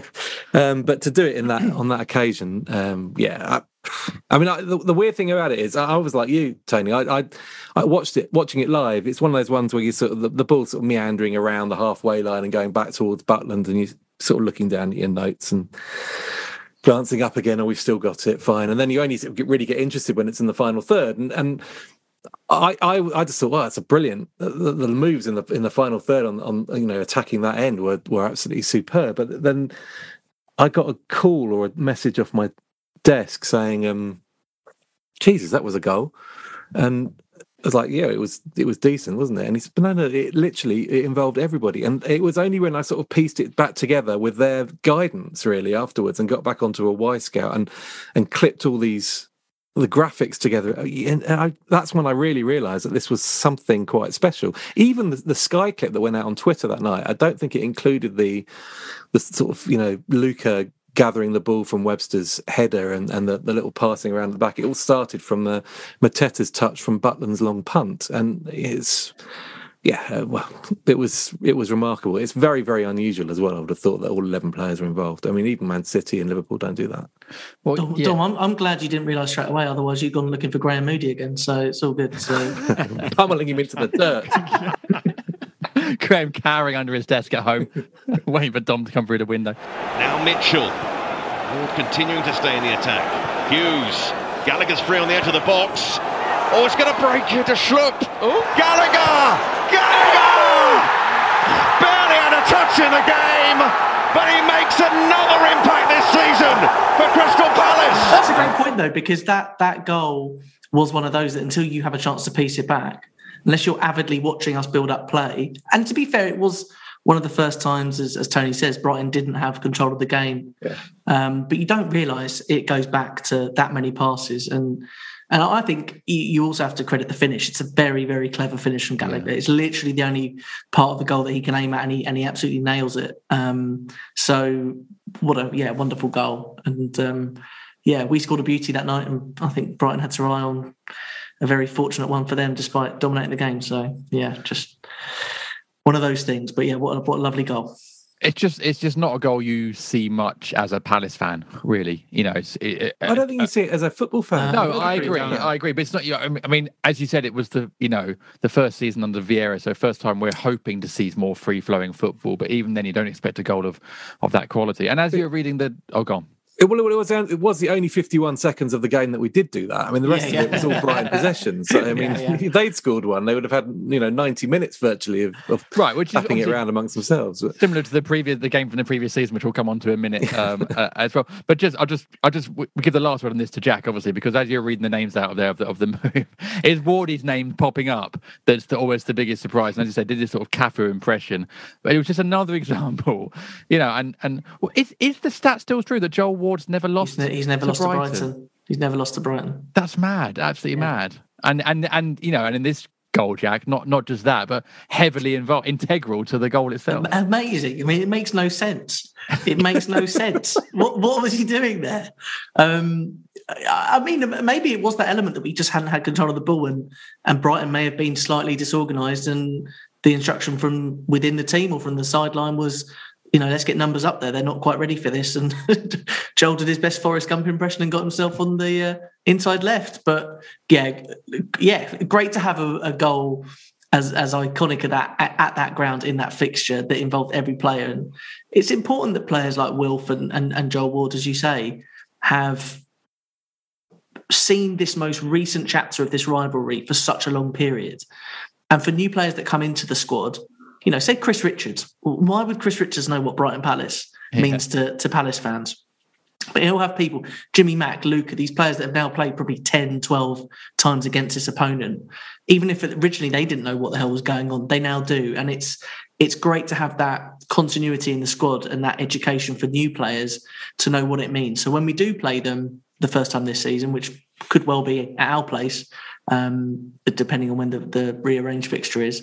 um, but to do it in that on that occasion, um, yeah. I, I mean, I, the, the weird thing about it is, I, I was like you, Tony. I, I, I watched it, watching it live. It's one of those ones where you sort of the, the ball sort of meandering around the halfway line and going back towards Butland, and you sort of looking down at your notes and glancing up again. Oh, we've still got it, fine. And then you only sort of get, really get interested when it's in the final third. And and I, I, I just thought, wow, it's a brilliant. The, the moves in the in the final third on, on you know attacking that end were were absolutely superb. But then I got a call or a message off my desk saying, um, Jesus, that was a goal. And I was like, yeah, it was it was decent, wasn't it? And he said, no, no, it literally it involved everybody. And it was only when I sort of pieced it back together with their guidance really afterwards and got back onto a Y Scout and and clipped all these the graphics together. And I, that's when I really realised that this was something quite special. Even the, the Sky clip that went out on Twitter that night, I don't think it included the the sort of, you know, Luca gathering the ball from Webster's header and, and the, the little passing around the back. It all started from the Mateta's touch from Butland's long punt. And it's, yeah, well, it was it was remarkable. It's very, very unusual as well. I would have thought that all eleven players were involved. I mean, even Man City and Liverpool don't do that. Well, Dom, yeah. Dom I'm, I'm glad you didn't realise straight away. Otherwise, you'd gone looking for Graham Moody again. So it's all good. So. Pummeling him into the dirt. Graham cowering under his desk at home, waiting for Dom to come through the window. Now Mitchell. Ward continuing to stay in the attack. Hughes. Gallagher's free on the edge of the box. Oh, it's going to break here to Schlupp. Oh, Gallagher! Gallagher! Barely had a touch in the game, but he makes another impact this season for Crystal Palace. That's a great point, though, because that, that goal was one of those that until you have a chance to piece it back, unless you're avidly watching us build up play. And to be fair, it was one of the first times, as, as Tony says, Brighton didn't have control of the game. Yeah. Um, but you don't realise it goes back to that many passes. And and I think you, you also have to credit the finish. It's a very, very clever finish from Gallagher. Yeah. It's literally the only part of the goal that he can aim at, and he, and he absolutely nails it. Um, so what a yeah wonderful goal. And um, yeah, we scored a beauty that night, and I think Brighton had to rely on a very fortunate one for them, despite dominating the game. So yeah, just one of those things. But yeah, what a, what a lovely goal. It's just it's just not a goal you see much as a Palace fan, really. You know, it's, it, I don't think you see it as a football fan. No, I agree. I agree, but it's not. You know, I mean, as you said, it was the you know the first season under Vieira, so first time we're hoping to see more free flowing football. But even then, you don't expect a goal of of that quality. And as you're reading the, oh, gone. It, well, it was it was the only fifty-one seconds of the game that we did do that. I mean, the rest Yeah, of it was all Brighton possession. So I mean, Yeah, yeah. if they'd scored one, they would have had you know ninety minutes virtually of, of right, which is tapping it obviously around amongst themselves. similar to the previous the game from the previous season, which we'll come on to in a minute um, uh, as well. But just I'll just I'll just we give the last word on this to Jack, obviously, because as you're reading the names out of there of the, of the move, is Wardy's name popping up? That's the, always the biggest surprise. And as you said, did this sort of Cafu impression, but it was just another example, you know. And and well, is is the stat still true that Joel Ward's never lost? He's, ne- he's never to lost Brighton? to Brighton. He's never lost to Brighton. That's mad, absolutely Yeah. mad. And and and you know, and in this goal, Jack, not not just that, but heavily involved, integral to the goal itself. Amazing. I mean, it makes no sense. It makes no sense. What what was he doing there? Um, I I mean, maybe it was that element that we just hadn't had control of the ball, and and Brighton may have been slightly disorganised, and the instruction from within the team or from the sideline was, you know, let's get numbers up there. They're not quite ready for this. And Joel did his best Forrest Gump impression and got himself on the uh, inside left. But yeah, yeah, great to have a, a goal as as iconic of that at, at that ground in that fixture that involved every player. And it's important that players like Wilf and, and, and Joel Ward, as you say, have seen this most recent chapter of this rivalry for such a long period. And for new players that come into the squad, you know, say Chris Richards. Why would Chris Richards know what Brighton Palace Yeah. means to, to Palace fans? But he'll have people, Jimmy Mack, Luca, these players that have now played probably ten, twelve times against this opponent. Even if originally they didn't know what the hell was going on, they now do. And it's it's great to have that continuity in the squad and that education for new players to know what it means. So when we do play them the first time this season, which could well be at our place, um, depending on when the, the rearranged fixture is,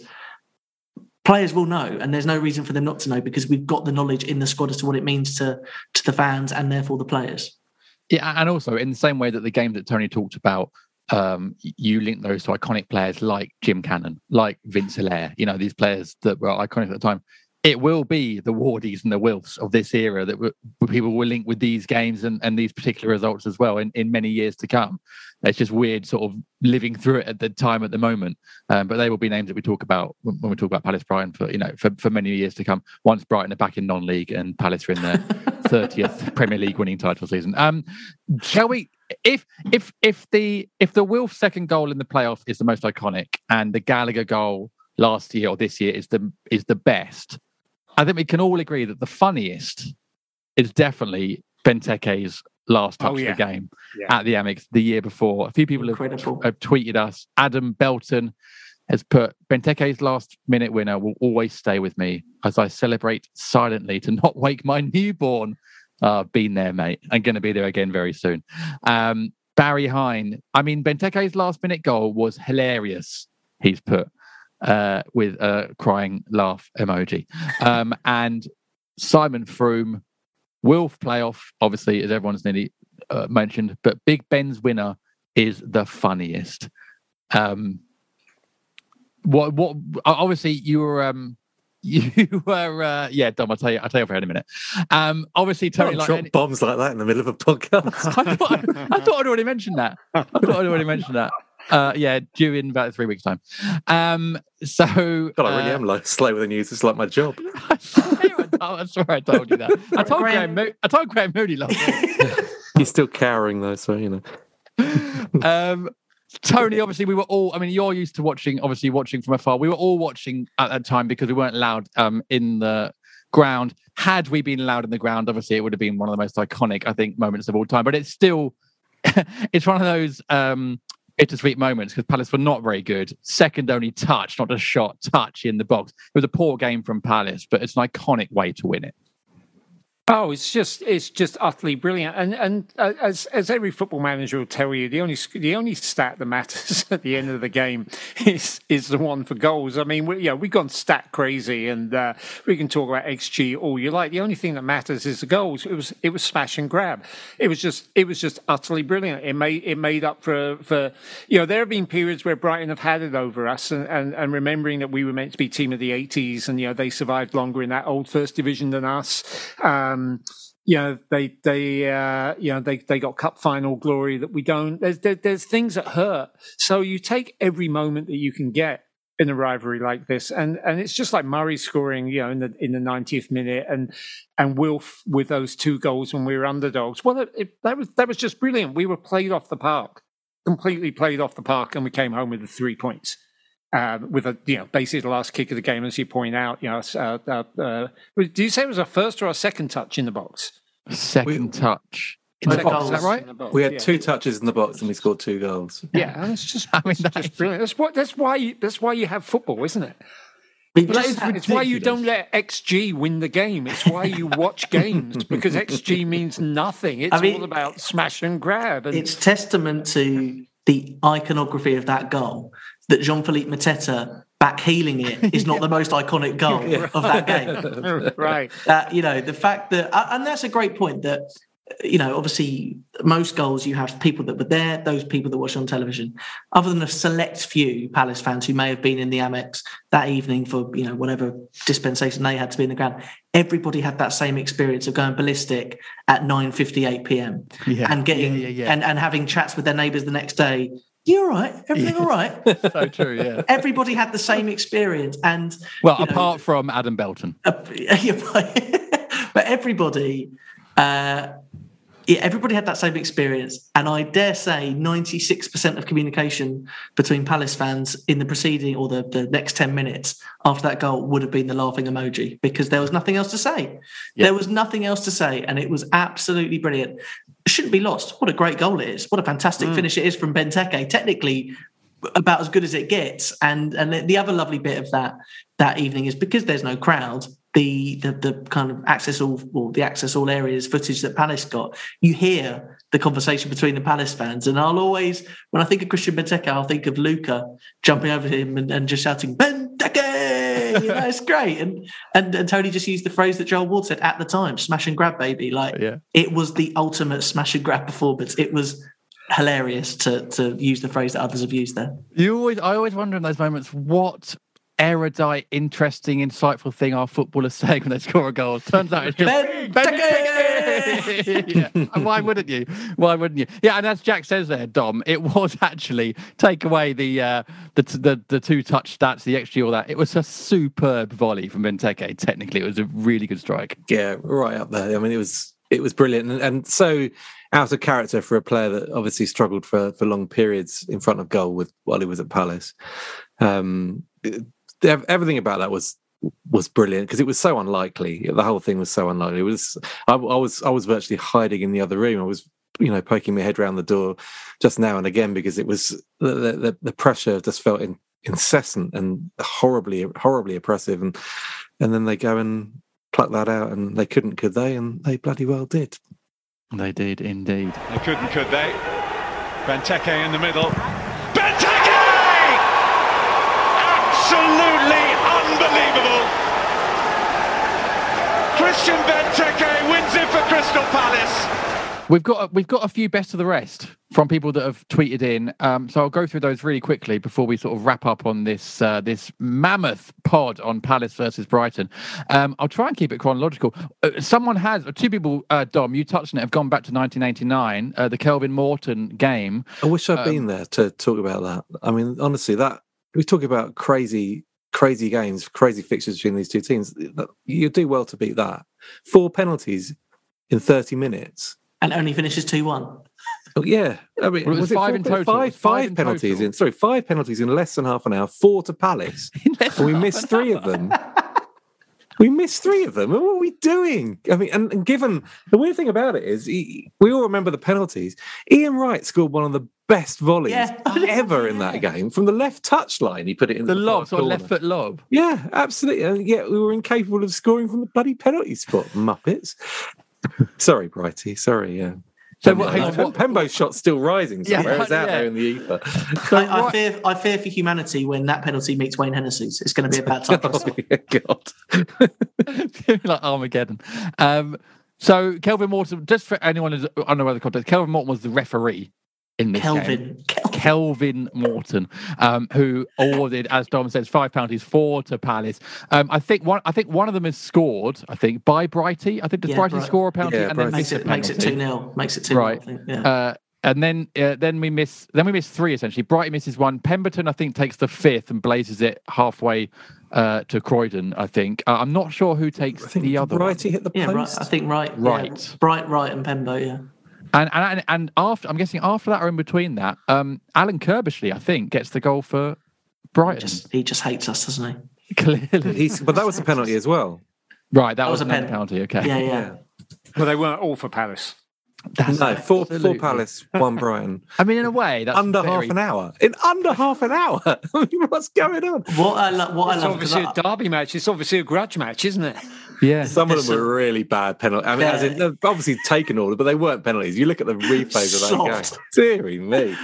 players will know, and there's no reason for them not to know because we've got the knowledge in the squad as to what it means to to the fans and therefore the players. Yeah, and also in the same way that the game that Tony talked about, um, you link those to iconic players like Jim Cannon, like Vince Hilaire, you know, these players that were iconic at the time. It will be the Wardies and the Wilfs of this era that w- people will link with these games and, and these particular results as well in, in many years to come. It's just weird sort of living through it at the time at the moment. Um, but they will be names that we talk about when, when we talk about Palace Brighton for, you know, for, for many years to come. Once Brighton are back in non-league and Palace are in their thirtieth Premier League winning title season. Um, shall we, if if if the if the Wilf second goal in the playoff is the most iconic and the Gallagher goal last year or this year is the is the best, I think we can all agree that the funniest is definitely Benteke's last touch Oh, yeah. of the game Yeah. at the Amex the year before. A few people have, have tweeted us. Adam Belton has put, Benteke's last minute winner will always stay with me as I celebrate silently to not wake my newborn. Uh, been there, mate. I'm going to be there again very soon. Um, Barry Hine. I mean, Benteke's last minute goal was hilarious, he's put. Uh, with a crying laugh emoji. Um, and Simon Froome, Wilf playoff, obviously, as everyone's nearly uh, mentioned, but Big Ben's winner is the funniest. Um, what, what, obviously, you were, um, you were, uh, yeah, Dom, I'll tell you, I'll tell you over in a minute. Um, obviously, Tony, Don't like, drop any- bombs like that in the middle of a podcast. I, thought, I thought I'd already mentioned that. I thought I'd already mentioned that. Uh, yeah, due in about three weeks' time. Um, so, God, I really uh, am like slow with the news. It's like my job. I swear I told you that. I told Graham. Mo- I told Graham Moody last week. He's still cowering though, so you know. um, Tony, obviously, we were all. I mean, you're used to watching. Obviously, watching from afar. We were all watching at that time because we weren't allowed um, in the ground. Had we been allowed in the ground, obviously, it would have been one of the most iconic, I think, moments of all time. But it's still, it's one of those. Um, bittersweet moments because Palace were not very good. Second only touch, not a shot, touch in the box. It was a poor game from Palace, but it's an iconic way to win it. Oh, it's just it's just utterly brilliant, and and uh, as as every football manager will tell you, the only the only stat that matters at the end of the game is is the one for goals. I mean, we, yeah, we've gone stat crazy, and uh, we can talk about X G all you like. The only thing that matters is the goals. It was it was smash and grab. It was just it was just utterly brilliant. It made it made up for for you know there have been periods where Brighton have had it over us, and and, and remembering that we were meant to be team of the eighties, and you know they survived longer in that old first division than us. Um, Um, you know, they they uh, you know they they got cup final glory that we don't. There's there, there's things that hurt. So you take every moment that you can get in a rivalry like this, and and it's just like Murray scoring, you know, in the in the ninetieth minute, and and Wilf with those two goals when we were underdogs. Well, it, it, that was that was just brilliant. We were played off the park, completely played off the park, and we came home with the three points. Uh, with a you know basically the last kick of the game, as you point out. You know, uh, uh, uh, do you say it was a first or a second touch in the box? Second we, touch. In the box, is that right? We had yeah. two touches in the box and we scored two goals. Yeah, and it's just, I mean, it's that just is... brilliant. That's what. That's why. You, that's why you have football, isn't it? It But it's, it's why you don't let X G win the game. It's why you watch games, because X G means nothing. It's I mean, all about smash and grab. And... It's testament to the iconography of that goal that Jean-Philippe Mateta back-heeling it is not the most iconic goal Yeah. of that game. Right. Uh, you know, the fact that, and that's a great point, that, you know, obviously most goals you have people that were there, those people that watch on television, other than a select few Palace fans who may have been in the Amex that evening for, you know, whatever dispensation they had to be in the ground. Everybody had that same experience of going ballistic at nine fifty-eight p.m. Yeah. and getting, yeah, yeah, yeah. And, and having chats with their neighbours the next day. You all right? Everything Yeah. all right? So true, yeah. Everybody had the same experience. And Well, you know, apart from Adam Belton. uh, but everybody, uh, yeah, everybody had that same experience. And I dare say ninety-six percent of communication between Palace fans in the preceding or the, the next ten minutes after that goal would have been the laughing emoji, because there was nothing else to say. Yeah. There was nothing else to say. And it was absolutely brilliant. It shouldn't be lost. What a great goal it is. What a fantastic Mm. finish it is from Benteke. Technically, about as good as it gets. And and the other lovely bit of that that evening is, because there's no crowd, the the, the kind of access all well, the access all areas footage that Palace got, you hear the conversation between the Palace fans. And I'll always, when I think of Christian Benteke, I'll think of Luca jumping over him and, and just shouting Benteke. You know, it's great. And, and and Tony just used the phrase that Joel Ward said at the time: "Smash and grab, baby." Like Yeah. it was the ultimate smash and grab performance. It was hilarious to to use the phrase that others have used there. You always, I always wonder in those moments what erudite, interesting, insightful thing our footballers say when they score a goal. Turns out it's just yeah. And why wouldn't you? Why wouldn't you? Yeah, and as Jack says there, Dom, it was actually, take away the uh, the, the the two touch stats, the X G, all that. It was a superb volley from Benteke. Technically, it was a really good strike. Yeah, right up there. I mean, it was it was brilliant, and, and so out of character for a player that obviously struggled for for long periods in front of goal with while he was at Palace. Um, it, everything about that was was brilliant, because it was so unlikely. The whole thing was so unlikely. It was I, I was I was virtually hiding in the other room. I was, you know, poking my head around the door just now and again, because it was the the, the pressure just felt in, incessant and horribly horribly oppressive. And and then they go and pluck that out, and they couldn't, could they? And they bloody well did. They did indeed. They couldn't, could they? Benteke in the middle. Benteke! Absolutely unbelievable! Christian Benteke wins it for Crystal Palace. We've got we've got a few best of the rest from people that have tweeted in, um, so I'll go through those really quickly before we sort of wrap up on this uh, this mammoth pod on Palace versus Brighton. Um, I'll try and keep it chronological. Uh, someone has, two people, uh, Dom, you touched on it, have gone back to nineteen eighty-nine, uh, the Kelvin Morton game. I wish I'd um, been there to talk about that. I mean, honestly, that we talk about crazy, crazy games, crazy fixtures between these two teams. You do well to beat that. Four penalties in thirty minutes. And only finishes two one. Oh, yeah. I mean, well, it was, was five it in four, total. Five, five, five in penalties total. in, sorry, five penalties in less than half an hour, four to Palace. And we missed three of them. We missed three of them. What were we doing? I mean, and, and given the weird thing about it is, he, we all remember the penalties. Ian Wright scored one of the best volleys Yeah. ever in that game from the left touch line. He put it in The the, lob, far sort of corner. left foot lob. Yeah, absolutely. And yet we were incapable of scoring from the bloody penalty spot. Muppets. Sorry, Brighty. Sorry. Yeah. So Pembo, what- hang on, what- Pembo's shot's still rising somewhere. Yeah, It's out yeah. there in the ether. I, I fear, I fear for humanity when that penalty meets Wayne Hennessy's. It's going to be a bad time for us. Oh, yeah, God. Like Armageddon. Um, so Kelvin Morton, just for anyone who's unaware of the context, Kelvin Morton was the referee in this game. Kelvin. Kelvin Morton, um, who awarded, as Dom says, five penalties, four to Palace. Um, I think one. I think one of them is scored. I think by Brighty. I think does Yeah, Brighty Bright- score a penalty Yeah, and then Brighty. Makes miss a it makes it penalty? two nil. Makes it two Right. nil. I think. Yeah. Uh, and then uh, then we miss then we miss three essentially. Brighton misses one. Pemberton, I think, takes the fifth and blazes it halfway uh, to Croydon. I think uh, I'm not sure who takes I think the other. Righty hit the Yeah, right. post. I think right. Right. Yeah, Bright, right, and Pembo. Yeah. And, and and after I'm guessing after that or in between that, um, Alan Kirbishley, I think, gets the goal for Brighton. Just, he just hates us, doesn't he? Clearly, He's, but that was a penalty as well. right. That, That was, was a another pen. penalty. Okay. Yeah, yeah. Well, they weren't all for Palace. That's No, four, four absolutely- Palace, one Brighton. I mean, in a way, that's under very- half an hour. In under half an hour. I mean, what's going on? What I lo- what It's I love 'cause obviously I- a derby match. It's obviously a grudge match, isn't it? Yeah. Some of them There's were really bad penalties. I mean, as in, they've obviously taken all, but they weren't penalties. You look at the replays of that Soft. game. Deary me.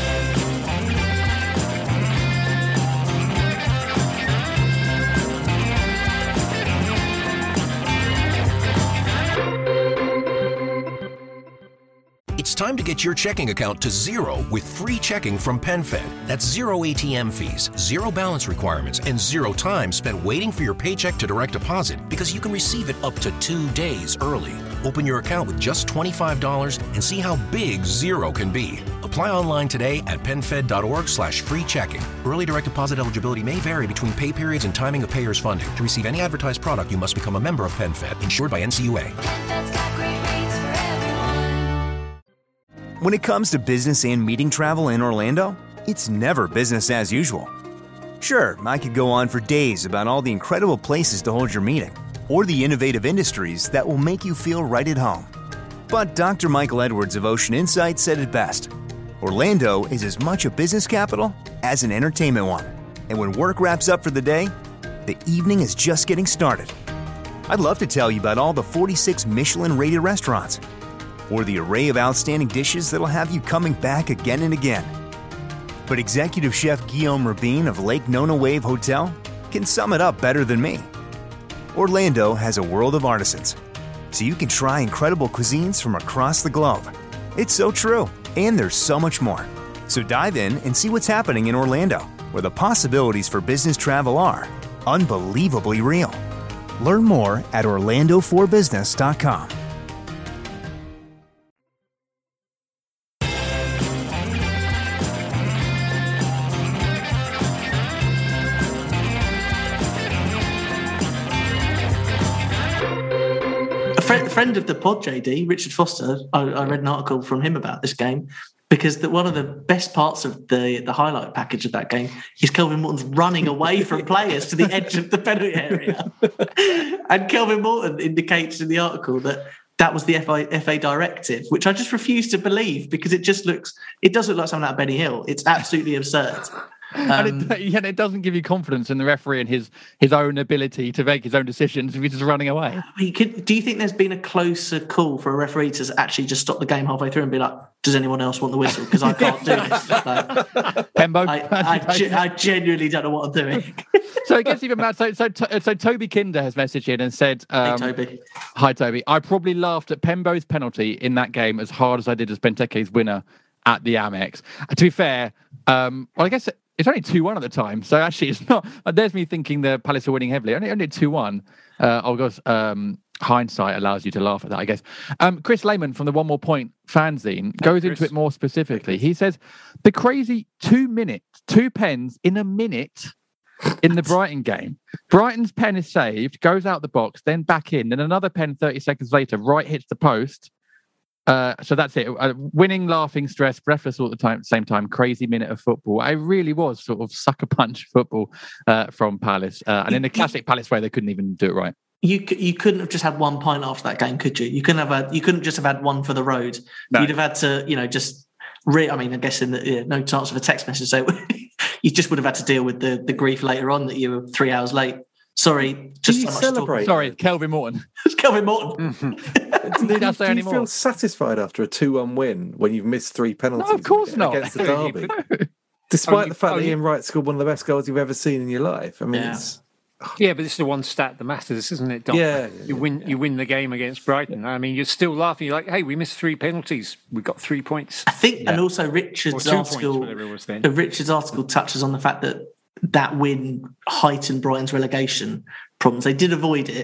It's time to get your checking account to zero with free checking from PenFed. That's zero A T M fees, zero balance requirements, and zero time spent waiting for your paycheck to direct deposit because you can receive it up to two days early. Open your account with just twenty-five dollars and see how big zero can be. Apply online today at penfed.org slash free checking. Early direct deposit eligibility may vary between pay periods and timing of payers' funding. To receive any advertised product, you must become a member of PenFed, insured by N C U A. That's got great rates for everyone. When it comes to business and meeting travel in Orlando, it's never business as usual. Sure, I could go on for days about all the incredible places to hold your meeting, or the innovative industries that will make you feel right at home. But Doctor Michael Edwards of Ocean Insight said it best. Orlando is as much a business capital as an entertainment one. And when work wraps up for the day, the evening is just getting started. I'd love to tell you about all the forty-six Michelin-rated restaurants, or the array of outstanding dishes that'll have you coming back again and again. But Executive Chef Guillaume Rabin of Lake Nona Wave Hotel can sum it up better than me. Orlando has a world of artisans, so you can try incredible cuisines from across the globe. It's so true, and there's so much more. So dive in and see what's happening in Orlando, where the possibilities for business travel are unbelievably real. Learn more at orlando for business dot com. A friend, friend of the pod, J D, Richard Foster, I, I read an article from him about this game because the, one of the best parts of the, the highlight package of that game is Kelvin Morton's running away from players to the edge of the penalty area. And Kelvin Morton indicates in the article that that was the F A, F A directive, which I just refuse to believe because it just looks, it does look like something out of Benny Hill. It's absolutely absurd. Um, and it, yeah, it doesn't give you confidence in the referee and his his own ability to make his own decisions if he's just running away. I mean, could, do you think there's been a closer call for a referee to actually just stop the game halfway through and be like, does anyone else want the whistle? Because I can't do this. Like, Pembo, I, I, ge- I genuinely don't know what I'm doing. So it gets even mad. So, so, so Toby Kinder has messaged in and said, um, Hey, Toby. Hi, Toby. I probably laughed at Pembo's penalty in that game as hard as I did as Benteke's winner at the Amex. Uh, to be fair, um, well, I guess it's only two one at the time. So actually, it's not. Uh, there's me thinking the Palace are winning heavily. Only only two one. Uh, oh, gosh, um, hindsight allows you to laugh at that, I guess. Um, Chris Lehman from the One More Point fanzine goes Chris. into it more specifically. He says the crazy two minutes, two pens in a minute in the Brighton game. Brighton's pen is saved, goes out the box, then back in, then another pen thirty seconds later, right hits the post. Uh, so that's it. Uh, winning, laughing, stress, breathless all at the time, same time. Crazy minute of football. I really was sort of sucker punch football uh, from Palace, uh, and in the classic Palace way, they couldn't even do it right. You you couldn't have just had one pint after that game, could you? You couldn't have had. You couldn't just have had one for the road. No. You'd have had to, you know, just. Re- I mean, I guess in the yeah, no chance of a text message. So you just would have had to deal with the the grief later on that you were three hours late. Sorry, just you so much celebrate? talk. Sorry, Kelvin Morton. It's Kelvin Morton. Need I say Do you anymore? feel satisfied after a two one win when you've missed three penalties? No, of course not. Against the derby. Despite Oh, you- the fact oh, that you- Ian Wright scored one of the best goals you've ever seen in your life. I mean, Yeah. it's, Yeah, but this is the one stat that matters, isn't it, Dom? Yeah, You win you win the game against Brighton. I mean, you're still laughing. You're like, hey, we missed three penalties. We got three points. I think, Yeah. and also Or Richard's two points, article. whatever it was then. uh, Richard's article touches on the fact that that win heightened Brighton's relegation problems. They did avoid it,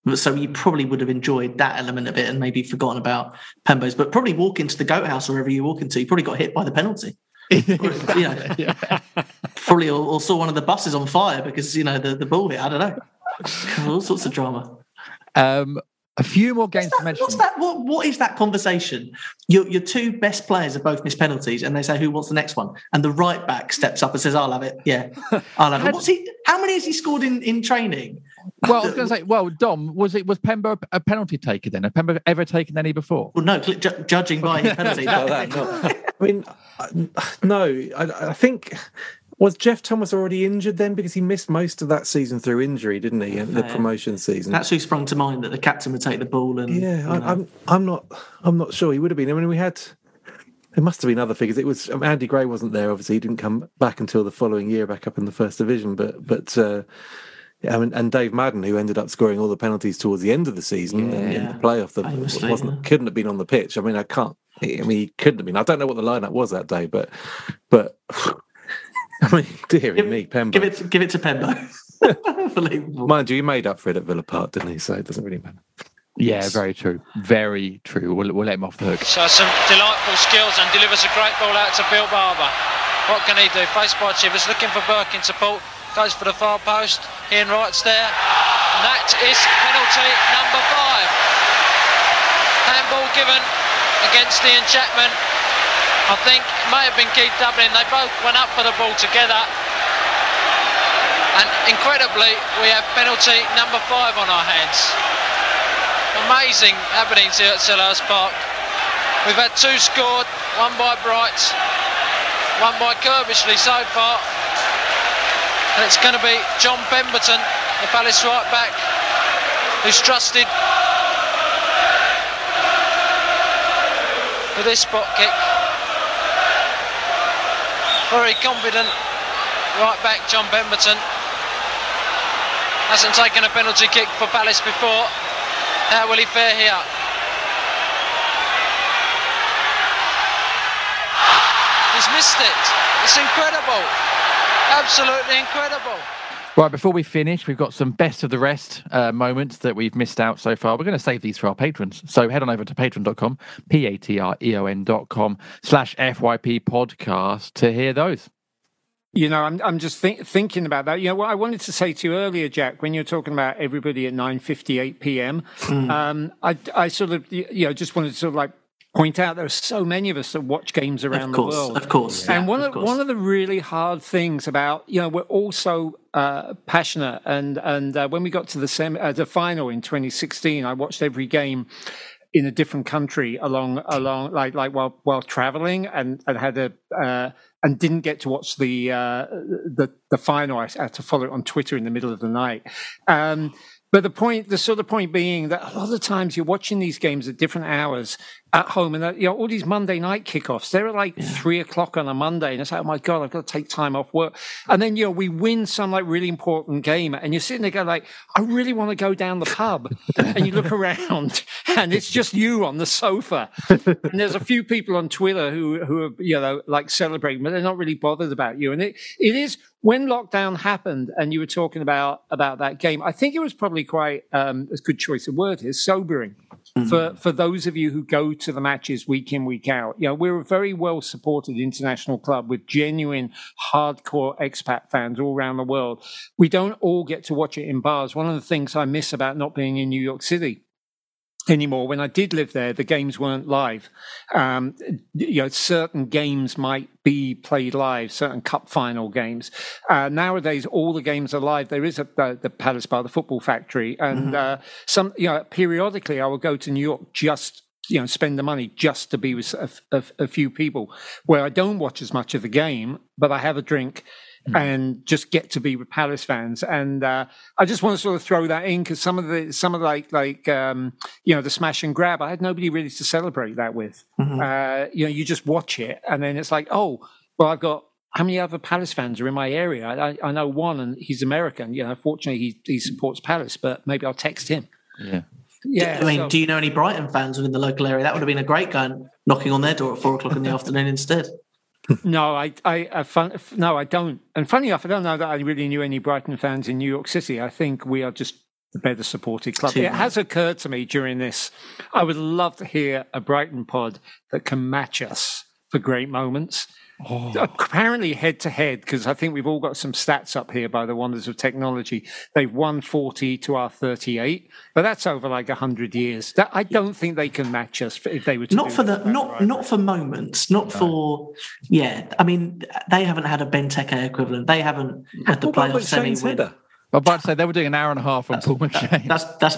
So you probably would have enjoyed that element of it and maybe forgotten about Pembo's. But probably walk into the goat house or wherever you walk into, you probably got hit by the penalty. Or, you know, yeah. Probably or, or saw one of the buses on fire because, you know, the, the ball hit. I don't know. All sorts of drama. Um, a few more games that, to mention. What's that? What, what is that conversation? Your, your two best players have both missed penalties and they say, who wants the next one? And the right back steps up and says, I'll have it. Yeah, I'll have it. What's he? How many has he scored in, in training? Well, I was going to say, well, Dom, was it was Pembo a penalty taker then? Had Pembo ever taken any before? Well, no, ju- judging by his penalty. Well, that, no. I mean, no, I, I think, was Jeff Thomas already injured then? Because he missed most of that season through injury, didn't he? In the promotion season. That's who sprung to mind, that the captain would take the ball. And yeah, I, I'm, I'm not, I'm not sure he would have been. I mean, we had, there must have been other figures. It was um, Andy Gray wasn't there. Obviously, he didn't come back until the following year, back up in the first division. But, but. Uh, Yeah, I mean, and Dave Madden, who ended up scoring all the penalties towards the end of the season yeah, and in yeah. the playoff, that Famously, wasn't yeah. couldn't have been on the pitch. I mean, I can't. I mean, he couldn't have been. I don't know what the lineup was that day, but but I mean, dear give, me, Pembo. Give it, give it to Pembo. Unbelievable. Mind you, he made up for it at Villa Park, didn't he? So it doesn't really matter. Yeah, very true. Very true. We'll, we'll let him off the hook. So some delightful skills and delivers a great ball out to Bill Barber. What can he do? Faced by Chivers, looking for Burke in support. Goes for the far post. Ian Wright's there. And that is penalty number five. Handball given against Ian Chapman. I think it may have been Keith Dublin. They both went up for the ball together. And incredibly, we have penalty number five on our hands. Amazing happenings here at Selhurst Park. We've had two scored, one by Bright, one by Kirbishley so far. And it's going to be John Pemberton, the Palace right back, who's trusted with this spot kick. Very confident right back John Pemberton. Hasn't taken a penalty kick for Palace before. How will he fare here? He's missed it. It's incredible. Absolutely incredible. Right, before we finish, we've got some best of the rest uh, moments that we've missed out so far. We're going to save these for our patrons. So head on over to patreon dot com, P A T R E O N dot com slash F Y P podcast to hear those. You know, I'm I'm just think, thinking about that. You know, what I wanted to say to you earlier, Jack, when you were talking about everybody at nine fifty-eight p.m., mm. um, I, I sort of, you know, just wanted to sort of like point out there are so many of us that watch games around of course, the world. Of course, And yeah, one of, of course. one of the really hard things about, you know, we're all so uh, passionate. And and uh, when we got to the semi, uh, the final in twenty sixteen, I watched every game in a different country along along like like while while traveling, and and had a uh, and didn't get to watch the uh, the the final. I had to follow it on Twitter in the middle of the night. Um, but the point, the sort of point being that a lot of the times you're watching these games at different hours at home, and that, you know, all these Monday night kickoffs, they're at like yeah. three o'clock on a Monday, and it's like, oh my God, I've got to take time off work. And then, you know, we win some like really important game, and you're sitting there going like, I really want to go down the pub. And you look around and it's just you on the sofa. And there's a few people on Twitter who, who are, you know, like celebrating, but they're not really bothered about you. And it, it is, when lockdown happened and you were talking about, about that game, I think it was probably quite um, a good choice of word here, sobering. Mm-hmm. For for those of you who go to the matches week in, week out. You know, we're a very well supported international club with genuine hardcore expat fans all around the world. We don't all get to watch it in bars. One of the things I miss about not being in New York City anymore, when I did live there, the games weren't live. Um, you know, certain games might be played live, certain cup final games. Uh, nowadays, all the games are live. There is a, uh, the Palace Bar, the football factory, and mm-hmm. uh, some. You know, periodically I will go to New York just, you know, spend the money just to be with a, a, a few people, where I don't watch as much of the game, but I have a drink. Mm. And just get to be with Palace fans, and uh, I just want to sort of throw that in because some of the some of the, like like um, you know, the smash and grab, I had nobody really to celebrate that with. Mm-hmm. Uh, you know, you just watch it, and then it's like, oh, well, I've got how many other Palace fans are in my area? I, I know one, and he's American. You know, fortunately, he he supports Palace, but maybe I'll text him. Yeah. Yeah, I mean, so. do you know any Brighton fans within the local area? That would have been a great go knocking on their door at four o'clock in the afternoon instead. No, I, I, I fun, no, I don't. And funny enough, I don't know that I really knew any Brighton fans in New York City. I think we are just the better supported club. It has occurred to me during this, I would love to hear a Brighton pod that can match us for great moments. Oh. Apparently head to head, because I think we've all got some stats up here by the wonders of technology. They've won forty to our thirty-eight, but that's over like a hundred years. That, I don't think they can match us if they were to not do for the that not right. not for moments, not no. for yeah. I mean, they haven't had a Benteke equivalent. They haven't had the what playoff semi win. I'm about to say they were doing an hour and a half on Paul McShane. That's that's.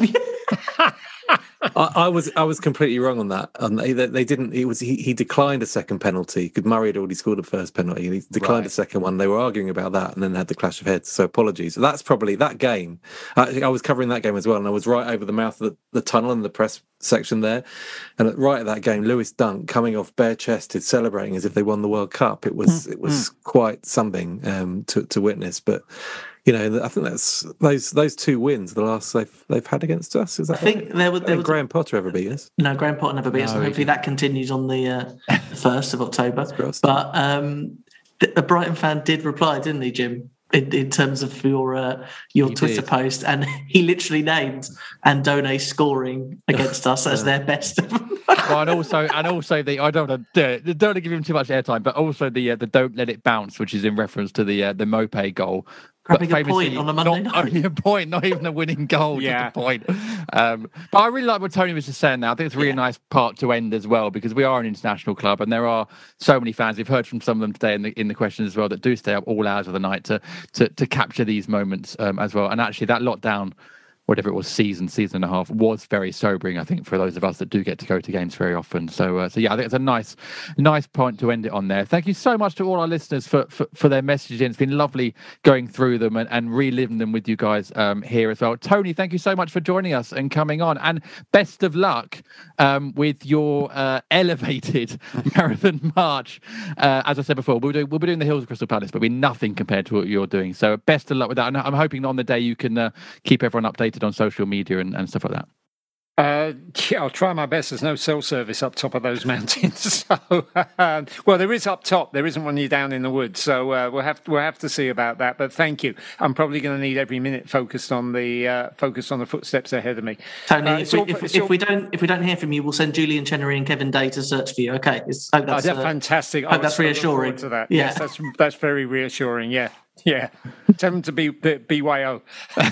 I, I was I was completely wrong on that. Um, they, they didn't. It was he, he declined a second penalty because Murray had already scored the first penalty. He declined right. a second one. They were arguing about that, and then had the clash of heads. So apologies. That's probably that game. I, I was covering that game as well, and I was right over the mouth of the, the tunnel in the press section there. And at, right at that game, Lewis Dunk coming off bare chested, celebrating as if they won the World Cup. It was mm. it was mm. quite something um, to to witness, but. You know, I think that's those those two wins, the last they've they've had against us. Is that I think right? there was, there was Graham Potter ever beat us? No, Graham Potter never beat us. No, and hopefully that continues on the uh, first of October. But um, a Brighton fan did reply, didn't he, Jim? In, in terms of your uh, your he Twitter did. post, and he literally named Andone scoring against us as their best. Well, and also, and also the I don't want to don't want to give him too much airtime, but also the uh, the don't let it bounce, which is in reference to the uh, the Mope goal. Grabbing a point on a Monday not night. Only a point, not even a winning goal, yeah. just a point. Um, but I really like what Tony was just saying now. I think it's a really yeah. nice part to end as well, because we are an international club and there are so many fans. We've heard from some of them today in the in the questions as well that do stay up all hours of the night to to, to capture these moments um, as well. And actually that lockdown, whatever it was, season, season and a half, was very sobering, I think, for those of us that do get to go to games very often. So, uh, so yeah, I think it's a nice, nice point to end it on there. Thank you so much to all our listeners for for, for their messages. It's been lovely going through them and, and reliving them with you guys um, here as well. Tony, thank you so much for joining us and coming on. And best of luck um, with your uh, elevated marathon march. Uh, as I said before, we'll, do, we'll be doing the Hills of Crystal Palace, but we're nothing compared to what you're doing. So best of luck with that. And I'm hoping on the day you can uh, keep everyone updated on social media and, and stuff like that. Uh, yeah, I'll try my best. There's no cell service up top of those mountains. So, uh, well, there is up top. There isn't one you down in the woods. So uh, we'll have to, we'll have to see about that. But thank you. I'm probably going to need every minute focused on the uh, focused on the footsteps ahead of me. Tony, uh, if, we, all, if, if all... we don't if we don't hear from you, we'll send Julian Chenery and Kevin Day to search for you. Okay, it's, hope that's, oh, uh, fantastic. Hope that's so reassuring. To that. Yeah. Yes, that's that's very reassuring. Yeah. Yeah, tell them to be B Y O.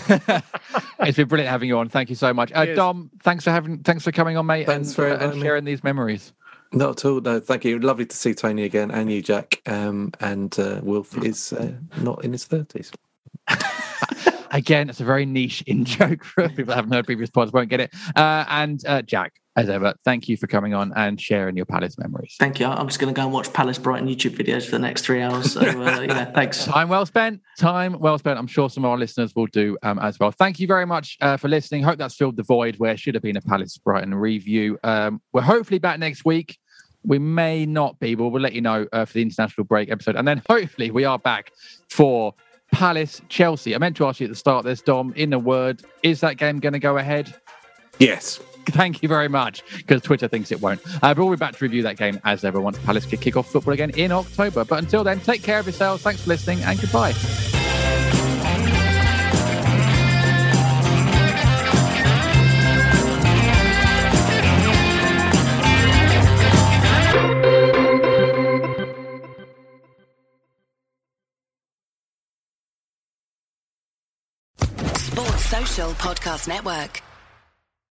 It's been brilliant having you on. Thank you so much, uh, Dom. Thanks for having, thanks for coming on, mate. Thanks and, for uh, and sharing these memories. Not at all. No, thank you. Lovely to see Tony again, and you, Jack. Um, and uh, Wilf is uh, not in his thirties. Again, it's a very niche in joke for people that haven't heard previous pods, won't get it. Uh, and uh, Jack, as ever, thank you for coming on and sharing your Palace memories. Thank you. I'm just going to go and watch Palace Brighton YouTube videos for the next three hours. So, uh, yeah, thanks. Time well spent. Time well spent. I'm sure some of our listeners will do um, as well. Thank you very much uh, for listening. Hope that's filled the void where should have been a Palace Brighton review. Um, we're hopefully back next week. We may not be, but we'll let you know uh, for the international break episode. And then hopefully we are back for Palace Chelsea. I meant to ask you at the start of this, Dom, in a word, is that game going to go ahead? Yes. Thank you very much, because Twitter thinks it won't. Uh, but we'll be back to review that game as ever once Palace can kick off football again in October. But until then, take care of yourselves. Thanks for listening and goodbye. Sports Social Podcast Network.